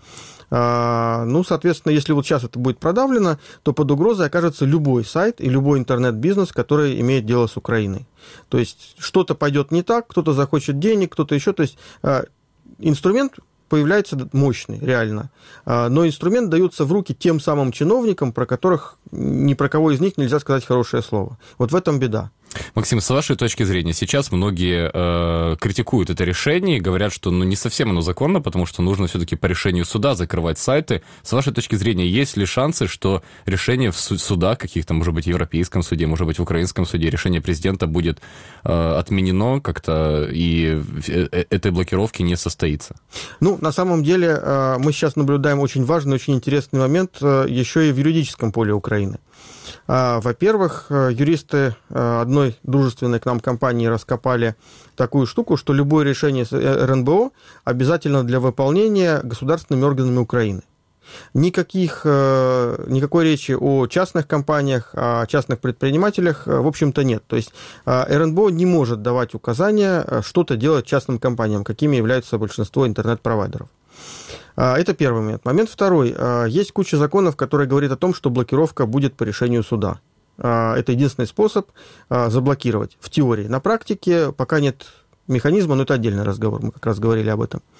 Ну, соответственно, если вот сейчас это будет продавлено, то под угрозой окажется любой сайт и любой интернет-бизнес, который имеет дело с Украиной. То есть что-то пойдет не так, кто-то захочет денег, кто-то еще. То есть инструмент появляется мощный, реально. Но инструмент дается в руки тем самым чиновникам, про которых ни про кого из них нельзя сказать хорошее слово. Вот в этом беда. Максим, с вашей точки зрения, сейчас многие э, критикуют это решение и говорят, что ну, не совсем оно законно, потому что нужно все-таки по решению суда закрывать сайты. С вашей точки зрения, есть ли шансы, что решение в судах, каких-то, может быть, в Европейском суде, может быть, в Украинском суде, решение президента будет э, отменено как-то, и этой блокировки не состоится? Ну, на самом деле, э, мы сейчас наблюдаем очень важный, очень интересный момент э, еще и в юридическом поле Украины. Во-первых, юристы одной дружественной к нам компании раскопали такую штуку, что любое решение эр эн бэ о обязательно для выполнения государственными органами Украины. Никаких, никакой речи о частных компаниях, о частных предпринимателях, в общем-то, нет. То есть эр эн бэ о не может давать указания что-то делать частным компаниям, какими являются большинство интернет-провайдеров. Это первый момент. Момент второй. Есть куча законов, которые говорят о том, что блокировка будет по решению суда. Это единственный способ заблокировать в теории. На практике пока нет механизма, но это отдельный разговор, мы как раз говорили об этом.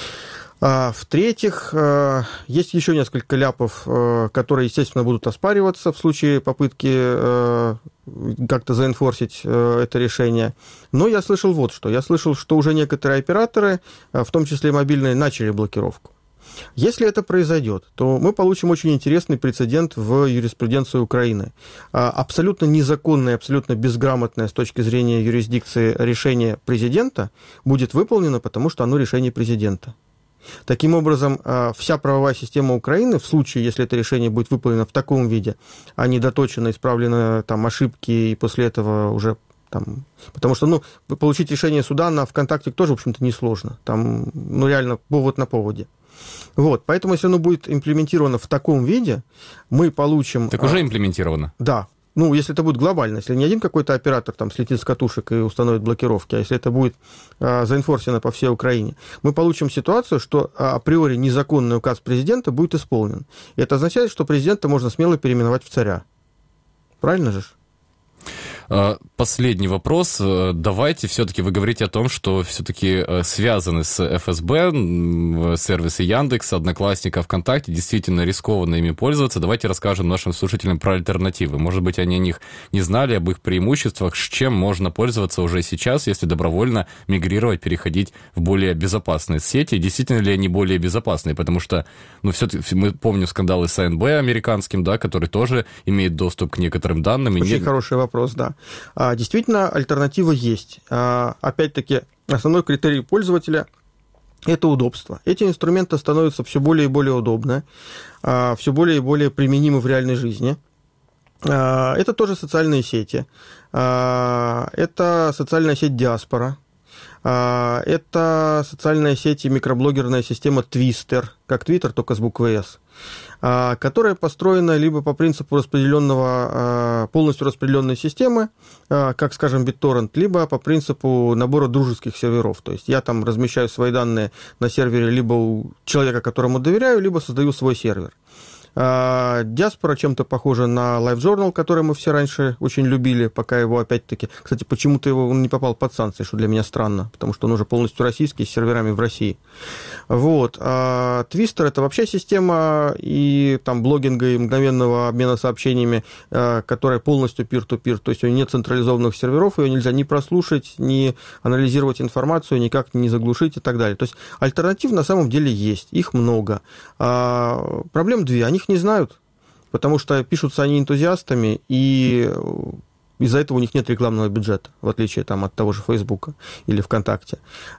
В-третьих, есть еще несколько ляпов, которые, естественно, будут оспариваться в случае попытки как-то заэнфорсить это решение. Но я слышал вот что. Я слышал, что уже некоторые операторы, в том числе мобильные, начали блокировку. Если это произойдет, то мы получим очень интересный прецедент в юриспруденции Украины. Абсолютно незаконное, абсолютно безграмотное с точки зрения юрисдикции решение президента будет выполнено, потому что оно решение президента. Таким образом, вся правовая система Украины, в случае, если это решение будет выполнено в таком виде, а не доточено, исправлены там ошибки, и после этого уже там... Потому что, ну, получить решение суда на ВКонтакте тоже, в общем-то, несложно. Там, ну, реально, повод на поводе. Вот, поэтому, если оно будет имплементировано в таком виде, мы получим... Так уже имплементировано? Да. Ну, если это будет глобально, если не один какой-то оператор там слетит с катушек и установит блокировки, а если это будет а, заинфорсено по всей Украине, мы получим ситуацию, что а, априори незаконный указ президента будет исполнен. И это означает, что президента можно смело переименовать в царя. Правильно же? Последний вопрос. Давайте все-таки, вы говорите о том, что все-таки связаны с эф эс бэ сервисы Яндекса, Одноклассника, ВКонтакте, действительно рискованно ими пользоваться. Давайте расскажем нашим слушателям про альтернативы. Может быть, они о них не знали, об их преимуществах, с чем можно пользоваться уже сейчас, если добровольно мигрировать, переходить в более безопасные сети. Действительно ли они более безопасные? Потому что, ну, все-таки мы помним скандалы с а эн бэ американским, да, который тоже имеет доступ к некоторым данным. Очень и не... хороший вопрос, да. Действительно, альтернатива есть. Опять-таки, основной критерий пользователя – это удобство. Эти инструменты становятся все более и более удобны, все более и более применимы в реальной жизни. Это тоже социальные сети. Это социальная сеть «Диаспора». Это социальная сеть и микроблогерная система Twister, как Twitter, только с буквой «С», которая построена либо по принципу распределенного, полностью распределенной системы, как, скажем, BitTorrent, либо по принципу набора дружеских серверов. То есть я там размещаю свои данные на сервере либо у человека, которому доверяю, либо создаю свой сервер. Диаспора чем-то похожа на LiveJournal, который мы все раньше очень любили, пока его опять-таки... Кстати, почему-то его он не попал под санкции, что для меня странно, потому что он уже полностью российский, с серверами в России. Вот. А Twister — это вообще система и там блогинга, и мгновенного обмена сообщениями, которая полностью peer-to-peer, то есть у нее нет централизованных серверов, ее нельзя ни прослушать, ни анализировать информацию, никак не заглушить и так далее. То есть альтернатив на самом деле есть, их много. А проблем две. Они их не знают, потому что пишутся они энтузиастами, и из-за этого у них нет рекламного бюджета, в отличие там, от того же Фейсбука или ВКонтакте.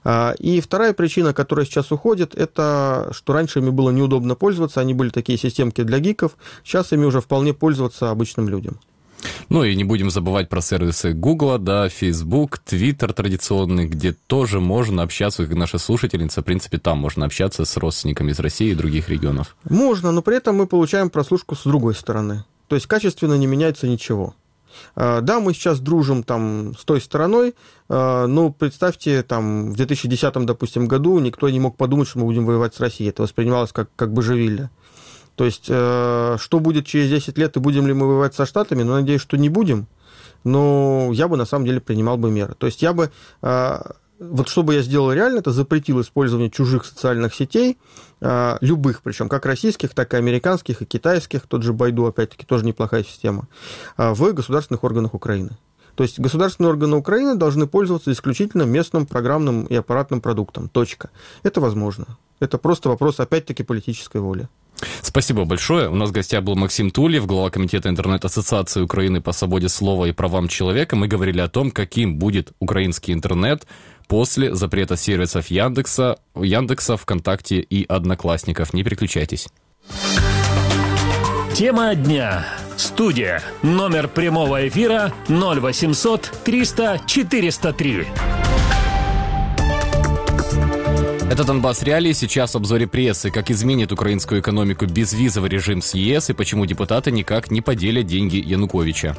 И вторая причина, которая сейчас уходит, это что раньше ими было неудобно пользоваться, они были такие системки для гиков, сейчас ими уже вполне пользоваться обычным людям. Ну и не будем забывать про сервисы Google, да, Facebook, Twitter традиционный, где тоже можно общаться, как наша слушательница, в принципе, там можно общаться с родственниками из России и других регионов. Можно, но при этом мы получаем прослушку с другой стороны. То есть качественно не меняется ничего. Да, мы сейчас дружим там с той стороной, но представьте, там в две тысячи десятом, допустим, году никто не мог подумать, что мы будем воевать с Россией. Это воспринималось как, как божевилье. То есть, что будет через десять лет, и будем ли мы воевать со Штатами? Ну, надеюсь, что не будем, но я бы, на самом деле, принимал бы меры. То есть, я бы, вот что бы я сделал реально, это запретил использование чужих социальных сетей, любых, причем как российских, так и американских, и китайских, тот же Байду, опять-таки, тоже неплохая система, в государственных органах Украины. То есть, государственные органы Украины должны пользоваться исключительно местным программным и аппаратным продуктом. Точка. Это возможно. Это просто вопрос, опять-таки, политической воли. Спасибо большое. У нас в гостях был Максим Тулев, глава комитета интернет-ассоциации Украины по свободе слова и правам человека. Мы говорили о том, каким будет украинский интернет после запрета сервисов Яндекса, Яндекса, ВКонтакте и Одноклассников. Не переключайтесь. Тема дня. Студия. Номер прямого эфира ноль восемьсот триста четыреста три. Это «Донбасс Реалии». Сейчас в обзоре прессы. Как изменит украинскую экономику безвизовый режим с ЕС и почему депутаты никак не поделят деньги Януковича.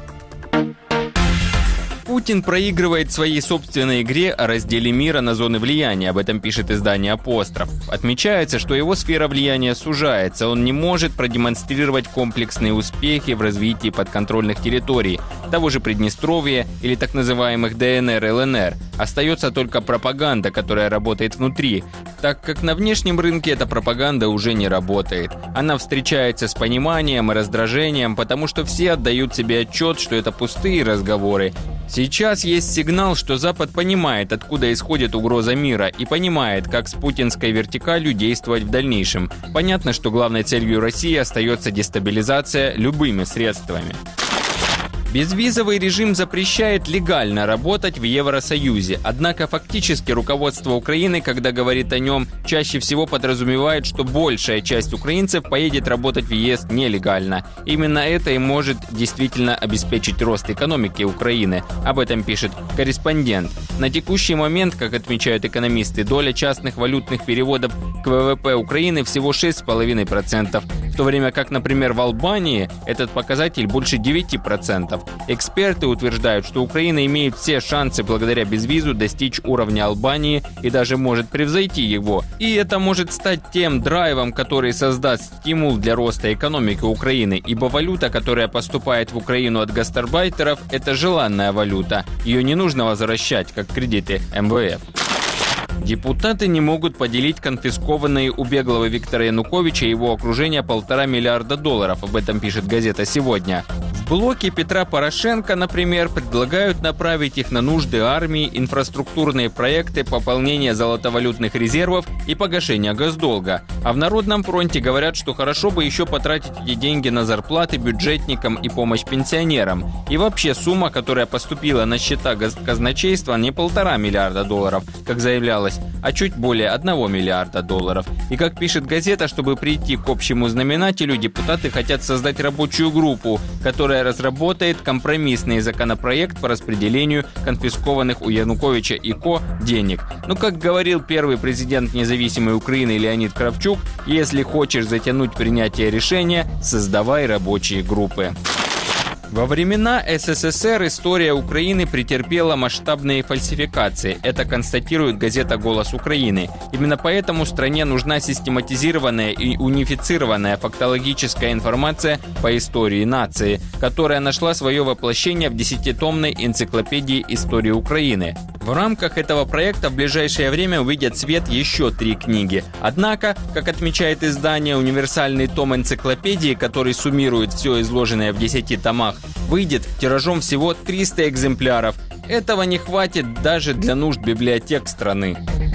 Путин проигрывает в своей собственной игре о разделе мира на зоны влияния, об этом пишет издание «Апостроф». Отмечается, что его сфера влияния сужается, он не может продемонстрировать комплексные успехи в развитии подконтрольных территорий, того же Приднестровья или так называемых ДНР, ЛНР. Остается только пропаганда, которая работает внутри, так как на внешнем рынке эта пропаганда уже не работает. Она встречается с пониманием и раздражением, потому что все отдают себе отчет, что это пустые разговоры. Сейчас есть сигнал, что Запад понимает, откуда исходит угроза мира, и понимает, как с путинской вертикалью действовать в дальнейшем. Понятно, что главной целью России остается дестабилизация любыми средствами. Безвизовый режим запрещает легально работать в Евросоюзе, однако фактически руководство Украины, когда говорит о нем, чаще всего подразумевает, что большая часть украинцев поедет работать в ЕС нелегально. Именно это и может действительно обеспечить рост экономики Украины. Об этом пишет «Корреспондент». На текущий момент, как отмечают экономисты, доля частных валютных переводов к ВВП Украины всего шесть целых пять десятых процента, в то время как, например, в Албании этот показатель больше девять процентов. Эксперты утверждают, что Украина имеет все шансы благодаря безвизу достичь уровня Албании и даже может превзойти его. И это может стать тем драйвом, который создаст стимул для роста экономики Украины, ибо валюта, которая поступает в Украину от гастарбайтеров, это желанная валюта. Ее не нужно возвращать, как кредиты эм вэ эф. Депутаты не могут поделить конфискованные у беглого Виктора Януковича и его окружения полтора миллиарда долларов. Об этом пишет газета «Сегодня». В блоке Петра Порошенко, например, предлагают направить их на нужды армии, инфраструктурные проекты, пополнение золотовалютных резервов и погашение госдолга. А в Народном фронте говорят, что хорошо бы еще потратить эти деньги на зарплаты бюджетникам и помощь пенсионерам. И вообще сумма, которая поступила на счета казначейства, не полтора миллиарда долларов, как заявлялось, а чуть более одного миллиарда долларов. И как пишет газета, чтобы прийти к общему знаменателю, депутаты хотят создать рабочую группу, которая разработает компромиссный законопроект по распределению конфискованных у Януковича и ко денег. Но, как говорил первый президент независимой Украины Леонид Кравчук, если хочешь затянуть принятие решения, создавай рабочие группы. Во времена СССР история Украины претерпела масштабные фальсификации. Это констатирует газета «Голос Украины». Именно поэтому стране нужна систематизированная и унифицированная фактологическая информация по истории нации, которая нашла свое воплощение в десятитомной энциклопедии истории Украины. В рамках этого проекта в ближайшее время увидят свет еще три книги. Однако, как отмечает издание, универсальный том энциклопедии, который суммирует все изложенное в десяти томах, выйдет тиражом всего триста экземпляров. Этого не хватит даже для нужд библиотек страны.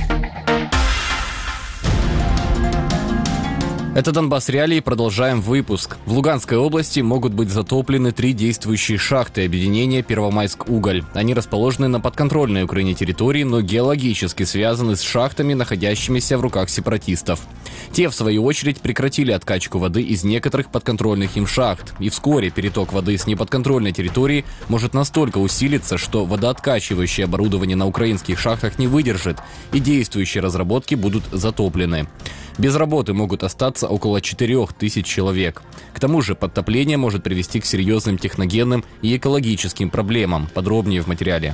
Это «Донбасс Реалии». Продолжаем выпуск. В Луганской области могут быть затоплены три действующие шахты объединения «Первомайск-Уголь». Они расположены на подконтрольной Украине территории, но геологически связаны с шахтами, находящимися в руках сепаратистов. Те, в свою очередь, прекратили откачку воды из некоторых подконтрольных им шахт. И вскоре переток воды с неподконтрольной территории может настолько усилиться, что водооткачивающее оборудование на украинских шахтах не выдержит, и действующие разработки будут затоплены. Без работы могут остаться около четырех тысяч человек. К тому же подтопление может привести к серьезным техногенным и экологическим проблемам. Подробнее в материале.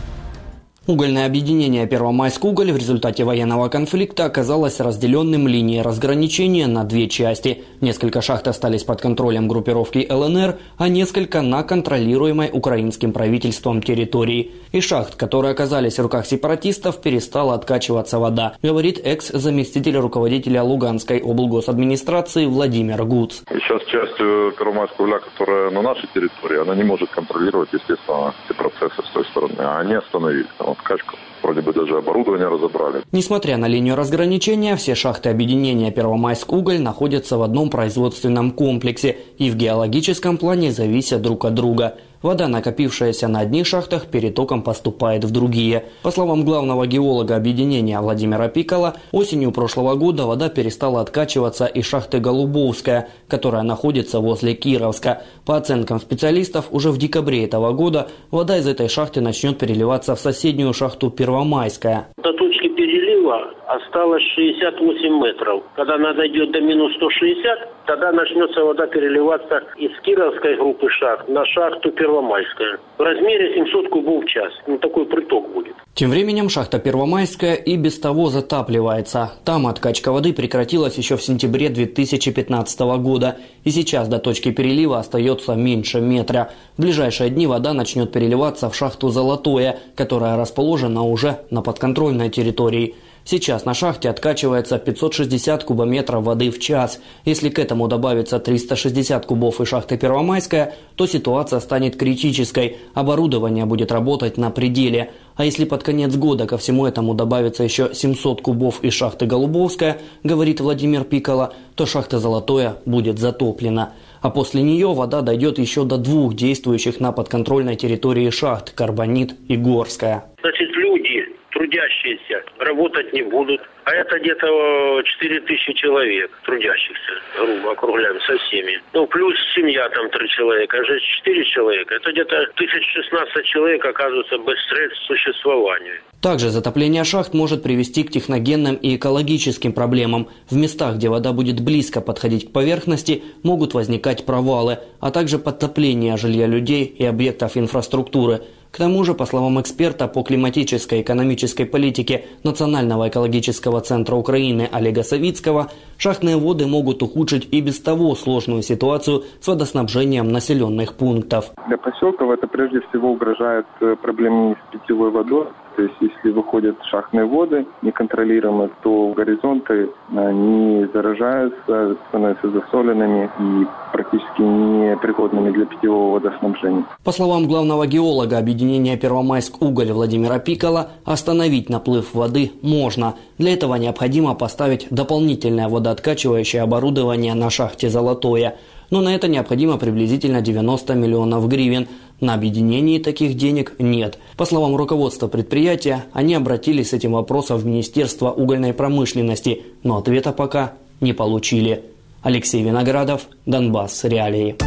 Угольное объединение «Первомайск-Уголь» в результате военного конфликта оказалось разделенным линией разграничения на две части. Несколько шахт остались под контролем группировки ЛНР, а несколько на контролируемой украинским правительством территории. Из шахт, которые оказались в руках сепаратистов, перестала откачиваться вода, говорит экс-заместитель руководителя Луганской облгосадминистрации Владимир Гуц. Сейчас часть Первомайска-Угля, которая на нашей территории, она не может контролировать, естественно, эти процессы с той стороны, а они остановились. Откачку. Вроде бы даже оборудование разобрали. Несмотря на линию разграничения, все шахты объединения «Первомайск-Уголь» находятся в одном производственном комплексе и в геологическом плане зависят друг от друга. Вода, накопившаяся на одних шахтах, перетоком поступает в другие. По словам главного геолога объединения Владимира Пикала, осенью прошлого года вода перестала откачиваться из шахты «Голубовская», которая находится возле Кировска. По оценкам специалистов, уже в декабре этого года вода из этой шахты начнет переливаться в соседнюю шахту «Первомайская». До точки перелива осталось шестьдесят восемь метров. Когда она дойдет до минус сто шестьдесят, тогда начнется вода переливаться из Кировской группы шахт на шахту Первомайская. В размере семьсот кубов в час. Ну, такой приток будет. Тем временем шахта Первомайская и без того затапливается. Там откачка воды прекратилась еще в сентябре две тысячи пятнадцатого года. И сейчас до точки перелива остается меньше метра. В ближайшие дни вода начнет переливаться в шахту «Золотое», которая расположена уже на подконтрольной территории. Сейчас на шахте откачивается пятьсот шестьдесят кубометров воды в час. Если к этому добавится триста шестьдесят кубов из шахты Первомайская, то ситуация станет критической. Оборудование будет работать на пределе. А если под конец года ко всему этому добавится еще семьсот кубов из шахты Голубовская, говорит Владимир Пикало, то шахта «Золотое» будет затоплена. А после нее вода дойдет еще до двух действующих на подконтрольной территории шахт – Карбонит и Горская. Значит, люди, трудящиеся, работать не будут. А это где-то четыре тысячи человек трудящихся, грубо округляем, со всеми. Ну, плюс семья там три человека, уже четыре человека. Это где-то тысяча шестнадцать человек оказываются без средств к существованию. Также затопление шахт может привести к техногенным и экологическим проблемам. В местах, где вода будет близко подходить к поверхности, могут возникать провалы, а также подтопление жилья людей и объектов инфраструктуры. К тому же, по словам эксперта по климатической и экономической политике Национального экологического центра Украины Олега Савицкого, шахтные воды могут ухудшить и без того сложную ситуацию с водоснабжением населенных пунктов. Для поселков это прежде всего угрожает проблемами с питьевой водой. То есть если выходят шахтные воды неконтролируемо, то горизонты не заражаются, становятся засоленными и практически непригодными для питьевого водоснабжения. По словам главного геолога объединения «Первомайск-Уголь» Владимира Пикола, остановить наплыв воды можно. Для этого необходимо поставить дополнительное водооткачивающее оборудование на шахте «Золотое». Но на это необходимо приблизительно девяносто миллионов гривен. На объединении таких денег нет. По словам руководства предприятия, они обратились с этим вопросом в Министерство угольной промышленности, но ответа пока не получили. Алексей Виноградов, Донбасс. Реалии.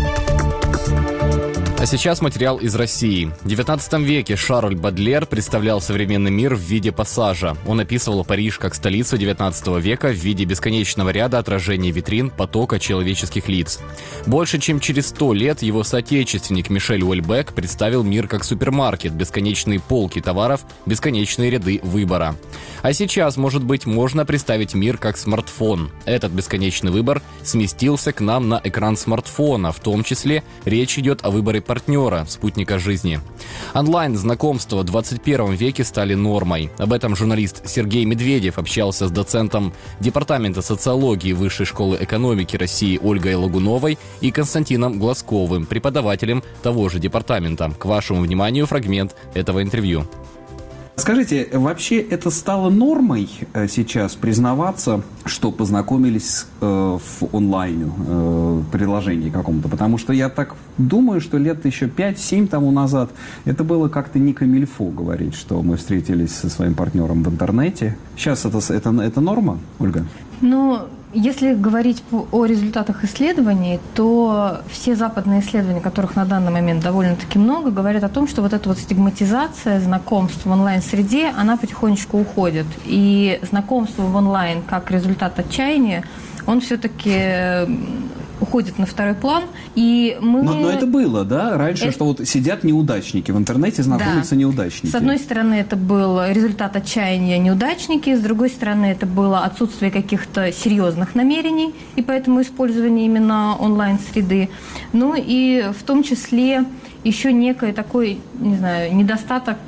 А сейчас материал из России. В девятнадцатом веке Шарль Бодлер представлял современный мир в виде пассажа. Он описывал Париж как столицу девятнадцатого века в виде бесконечного ряда отражений витрин потока человеческих лиц. Больше чем через сто лет его соотечественник Мишель Уэльбек представил мир как супермаркет, бесконечные полки товаров, бесконечные ряды выбора. А сейчас, может быть, можно представить мир как смартфон. Этот бесконечный выбор сместился к нам на экран смартфона, в том числе речь идет о выборе партнера, спутника жизни. Онлайн-знакомства в двадцать первом веке стали нормой. Об этом журналист Сергей Медведев общался с доцентом Департамента социологии Высшей школы экономики России Ольгой Лагуновой и Константином Глазковым, преподавателем того же департамента. К вашему вниманию фрагмент этого интервью. Скажите, вообще это стало нормой сейчас признаваться, что познакомились э, в онлайне, э, приложении каком-то? Потому что я так думаю, что лет еще пять-семь тому назад это было как-то не камильфо говорить, что мы встретились со своим партнером в интернете. Сейчас это, это, это норма, Ольга? Ну, если говорить о результатах исследований, то все западные исследования, которых на данный момент довольно-таки много, говорят о том, что вот эта вот стигматизация знакомств в онлайн-среде, она потихонечку уходит. И знакомство в онлайн как результат отчаяния, он все-таки уходит на второй план. И мы... но, но это было, да, раньше, это... что вот сидят неудачники, в интернете знакомятся, да, неудачники. С одной стороны, это был результат отчаяния неудачники, с другой стороны, это было отсутствие каких-то серьезных намерений, и поэтому использование именно онлайн-среды. Ну и в том числе еще некий такой, не знаю, недостаток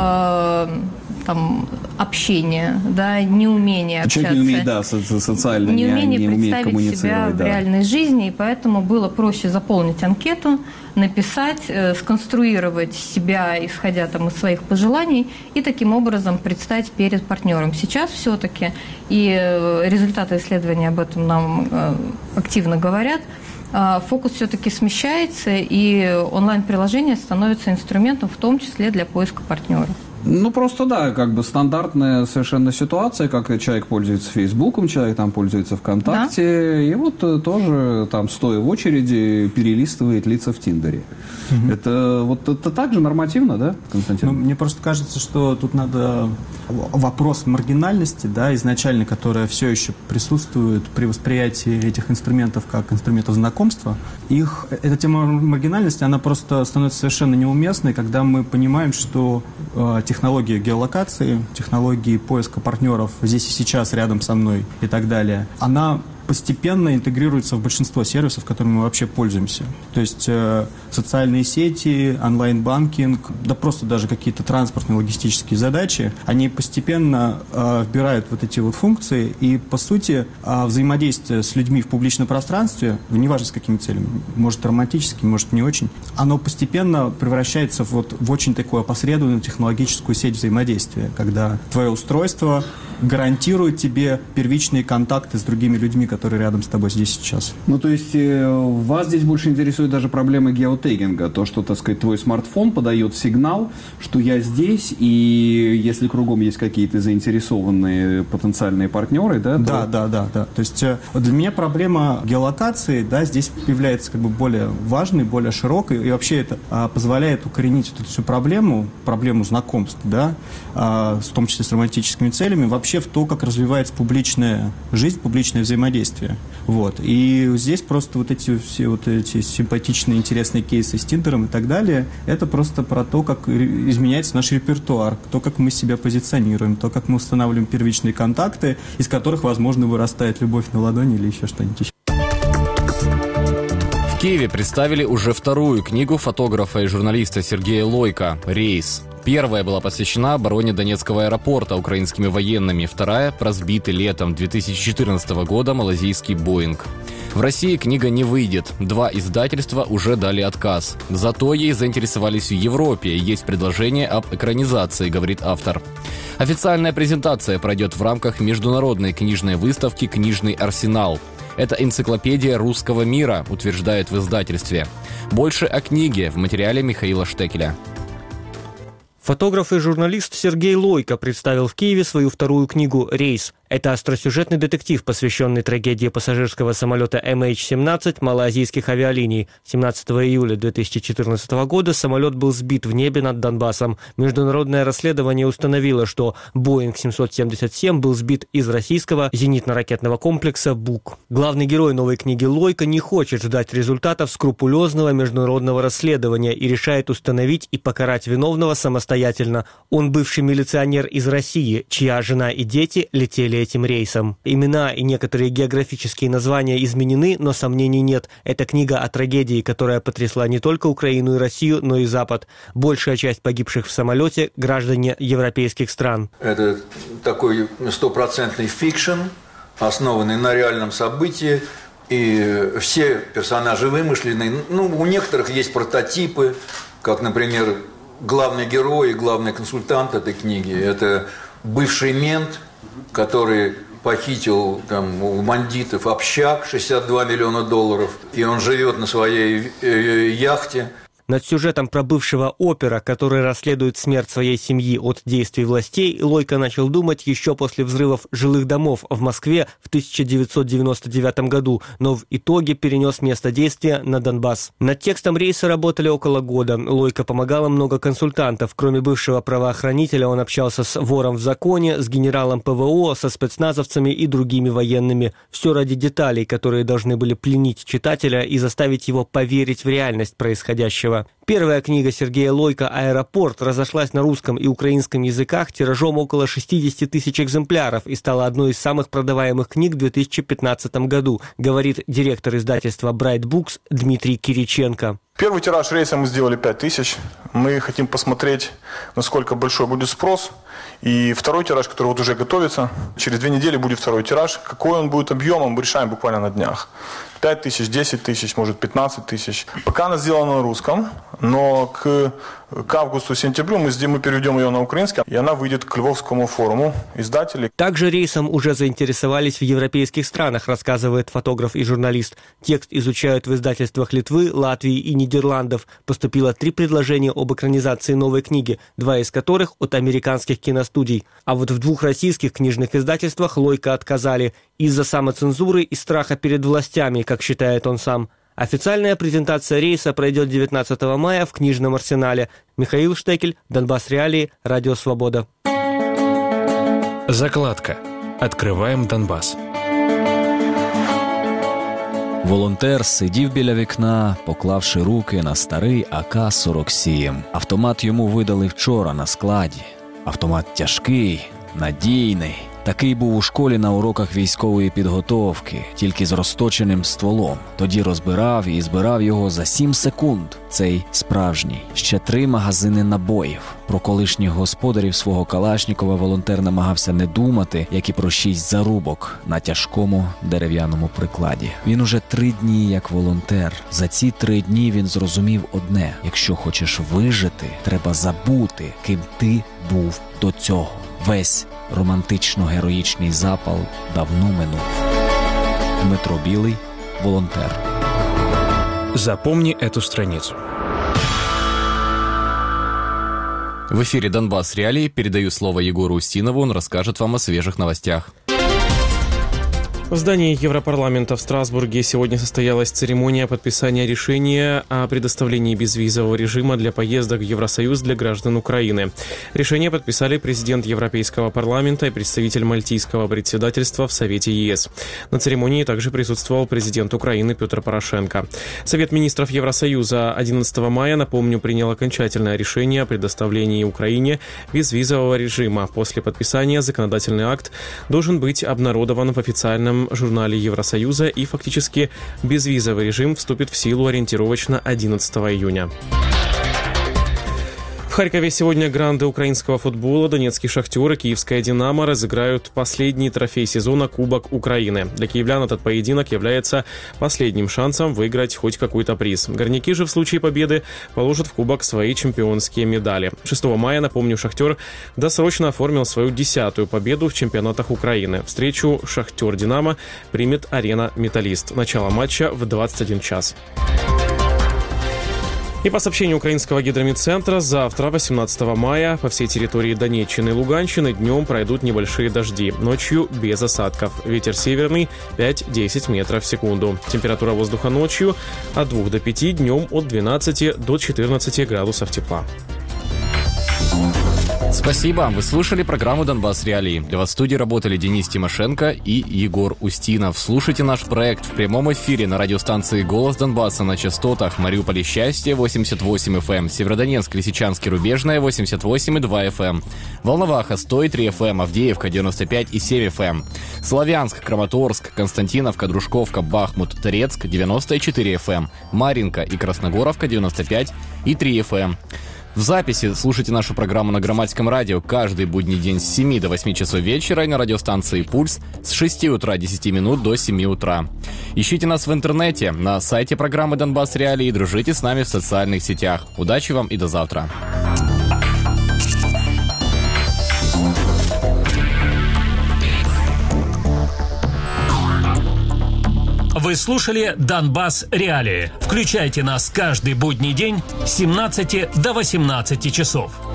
э, там, общения, да, неумение общаться. Человек не умеет, да, со- социально, неумение не, не умеет представить себя да. в реальной жизни, и поэтому было проще заполнить анкету, написать, э, сконструировать себя, исходя там из своих пожеланий, и таким образом предстать перед партнером. Сейчас все-таки, и э, результаты исследования об этом нам э, активно говорят, фокус все-таки смещается, и онлайн-приложение становится инструментом, в том числе для поиска партнера. Ну, просто, да, как бы стандартная совершенно ситуация, как человек пользуется Фейсбуком, человек там пользуется ВКонтакте, да. И вот тоже там, стоя в очереди, перелистывает лица в Тиндере. Угу. Это вот это так же нормативно, да, Константин? Ну, мне просто кажется, что тут надо вопрос маргинальности, да, изначально, которая все еще присутствует при восприятии этих инструментов как инструментов знакомства. Их, эта тема маргинальности, она просто становится совершенно неуместной, когда мы понимаем, что э, технологии геолокации, технологии поиска партнеров здесь и сейчас, рядом со мной и так далее, она постепенно интегрируется в большинство сервисов, которыми мы вообще пользуемся. То есть э, социальные сети, онлайн-банкинг, да просто даже какие-то транспортные, логистические задачи, они постепенно э, вбирают вот эти вот функции, и, по сути, э, взаимодействие с людьми в публичном пространстве, неважно с какими целями, может романтическими, может не очень, оно постепенно превращается вот в очень такую опосредованную технологическую сеть взаимодействия, когда твое устройство гарантирует тебе первичные контакты с другими людьми, которые рядом с тобой здесь сейчас. Ну, то есть э, вас здесь больше интересует даже проблема геотегинга, то, что, так сказать, твой смартфон подает сигнал, что я здесь, и если кругом есть какие-то заинтересованные потенциальные партнеры, да? То... Да, да, да, да. То есть э, для меня проблема геолокации, да, здесь является как бы более важной, более широкой, и вообще это э, позволяет укоренить вот эту всю проблему, проблему знакомств, да, э, в том числе с романтическими целями, вообще в то, как развивается публичная жизнь, публичное взаимодействие. Вот. И здесь просто вот эти все вот эти симпатичные, интересные кейсы с Тиндером и так далее, это просто про то, как изменяется наш репертуар, то, как мы себя позиционируем, то, как мы устанавливаем первичные контакты, из которых, возможно, вырастает любовь на ладони или еще что-нибудь еще. В Киеве представили уже вторую книгу фотографа и журналиста Сергея Лойко «Рейс». Первая была посвящена обороне Донецкого аэропорта украинскими военными, вторая – про сбитый летом две тысячи четырнадцатого года малазийский «Боинг». В России книга не выйдет. Два издательства уже дали отказ. Зато ей заинтересовались в Европе. Есть предложение об экранизации, говорит автор. Официальная презентация пройдет в рамках международной книжной выставки «Книжный арсенал». Это энциклопедия русского мира, утверждают в издательстве. Больше о книге в материале Михаила Штекеля. Фотограф и журналист Сергей Лойко представил в Киеве свою вторую книгу «Рейс». Это остросюжетный детектив, посвященный трагедии пассажирского самолета эм эйч семнадцать малоазийских авиалиний. семнадцатого июля две тысячи четырнадцатого года самолет был сбит в небе над Донбассом. Международное расследование установило, что Боинг семьсот семьдесят семь был сбит из российского зенитно-ракетного комплекса «Бук». Главный герой новой книги Лойко не хочет ждать результатов скрупулезного международного расследования и решает установить и покарать виновного самостоятельно. Он бывший милиционер из России, чья жена и дети летели этим рейсом. Имена и некоторые географические названия изменены, но сомнений нет. Это книга о трагедии, которая потрясла не только Украину и Россию, но и Запад. Большая часть погибших в самолете – граждане европейских стран. Это такой стопроцентный фикшн, основанный на реальном событии. И все персонажи вымышленные. Ну, у некоторых есть прототипы, как, например, главный герой и главный консультант этой книги. Это бывший мент, который похитил там, у бандитов общак шестьдесят два миллиона долларов, и он живет на своей э, яхте. Над сюжетом про бывшего опера, который расследует смерть своей семьи от действий властей, Лойко начал думать еще после взрывов жилых домов в Москве в тысяча девятьсот девяносто девятом году, но в итоге перенес место действия на Донбасс. Над текстом «Рейса» работали около года. Лойко помогало много консультантов. Кроме бывшего правоохранителя, он общался с вором в законе, с генералом пэ вэ о, со спецназовцами и другими военными. Все ради деталей, которые должны были пленить читателя и заставить его поверить в реальность происходящего. Первая книга Сергея Лойко «Аэропорт» разошлась на русском и украинском языках тиражом около шестьдесят тысяч экземпляров и стала одной из самых продаваемых книг в две тысячи пятнадцатом году, говорит директор издательства Bright Books Дмитрий Кириченко. Первый тираж «Рейса» мы сделали пять тысяч. Мы хотим посмотреть, насколько большой будет спрос. И второй тираж, который вот уже готовится, через две недели будет второй тираж. Какой он будет объемом, мы решаем буквально на днях. пять тысяч, десять тысяч, может пятнадцать тысяч. Пока она сделана на русском, но к, к августу-сентябрю мы, мы переведем ее на украинский, и она выйдет к Львовскому форуму издателей. Также «Рейсом» уже заинтересовались в европейских странах, рассказывает фотограф и журналист. Текст изучают в издательствах Литвы, Латвии и Нидерландов. Поступило три предложения об экранизации новой книги, два из которых от американских киностудий. А вот в двух российских книжных издательствах Лойко отказали из-за самоцензуры и страха перед властями, как считает он сам. Официальная презентация «Рейса» пройдет девятнадцатого мая в книжном арсенале. Михаил Штекель, Донбасс Реалии, Радио Свобода. Закладка. Откриваємо Донбас. Волонтер сидів біля вікна, поклавши руки на старий а ка сорок сім. Автомат йому видали вчора на складі. Автомат тяжкий, надійний. Такий був у школі на уроках військової підготовки, тільки з розточеним стволом. Тоді розбирав і збирав його за сім секунд. Цей справжній. Ще три магазини набоїв. Про колишніх господарів свого Калашнікова волонтер намагався не думати, як і про шість зарубок на тяжкому дерев'яному прикладі. Він уже три дні як волонтер. За ці три дні він зрозумів одне. Якщо хочеш вижити, треба забути, ким ти був до цього. Весь романтично-героїчний запал давно минув. Дмитро Білий, волонтер. Запомни эту страницу. В эфире «Донбасс Реалии». Передаю слово Егору Устинову. Он расскажет вам о свежих новостях. В здании Европарламента в Страсбурге сегодня состоялась церемония подписания решения о предоставлении безвизового режима для поездок в Евросоюз для граждан Украины. Решение подписали президент Европейского парламента и представитель мальтийского председательства в Совете е эс. На церемонии также присутствовал президент Украины Петр Порошенко. Совет министров Евросоюза одиннадцатого мая, напомню, принял окончательное решение о предоставлении Украине безвизового режима. После подписания законодательный акт должен быть обнародован в официальном журнале Евросоюза, и фактически безвизовый режим вступит в силу ориентировочно одиннадцатого июня. В Харькове сегодня гранды украинского футбола, донецкий «Шахтер» и киевская «Динамо» разыграют последний трофей сезона Кубок Украины. Для киевлян этот поединок является последним шансом выиграть хоть какой-то приз. Горняки же в случае победы положат в кубок свои чемпионские медали. шестого мая, напомню, «Шахтер» досрочно оформил свою десятую победу в чемпионатах Украины. Встречу «Шахтер-Динамо» примет арена «Металлист». Начало матча в двадцать один час. И по сообщению украинского гидромедцентра, завтра, восемнадцатого мая, по всей территории Донеччины и Луганщины днем пройдут небольшие дожди, ночью без осадков. Ветер северный пять-десять метров в секунду. Температура воздуха ночью от двух до пяти, днем от двенадцати до четырнадцати градусов тепла. Спасибо. Вы слушали программу «Донбасс Реалии». Для вас в студии работали Денис Тимошенко и Егор Устинов. Слушайте наш проект в прямом эфире на радиостанции «Голос Донбасса» на частотах Мариуполе «Счастье» восемьдесят восемь эф эм, Северодонецк, Лисичанск, Рубежная восемьдесят восемь и два эф эм, Волноваха сто и три эф эм, Авдеевка девяносто пять и семь эф эм, Славянск, Краматорск, Константиновка, Дружковка, Бахмут, Торецк девяносто четыре эф эм, Маринка и Красногоровка девяносто пять и три эф эм. В записи слушайте нашу программу на Громадском радио каждый будний день с семи до восьми часов вечера и на радиостанции «Пульс» с шести утра десяти минут до семи утра. Ищите нас в интернете, на сайте программы «Донбасс Реалии» и дружите с нами в социальных сетях. Удачи вам и до завтра. Вы слушали «Донбасс Реалии». Включайте нас каждый будний день с семнадцати до восемнадцати часов.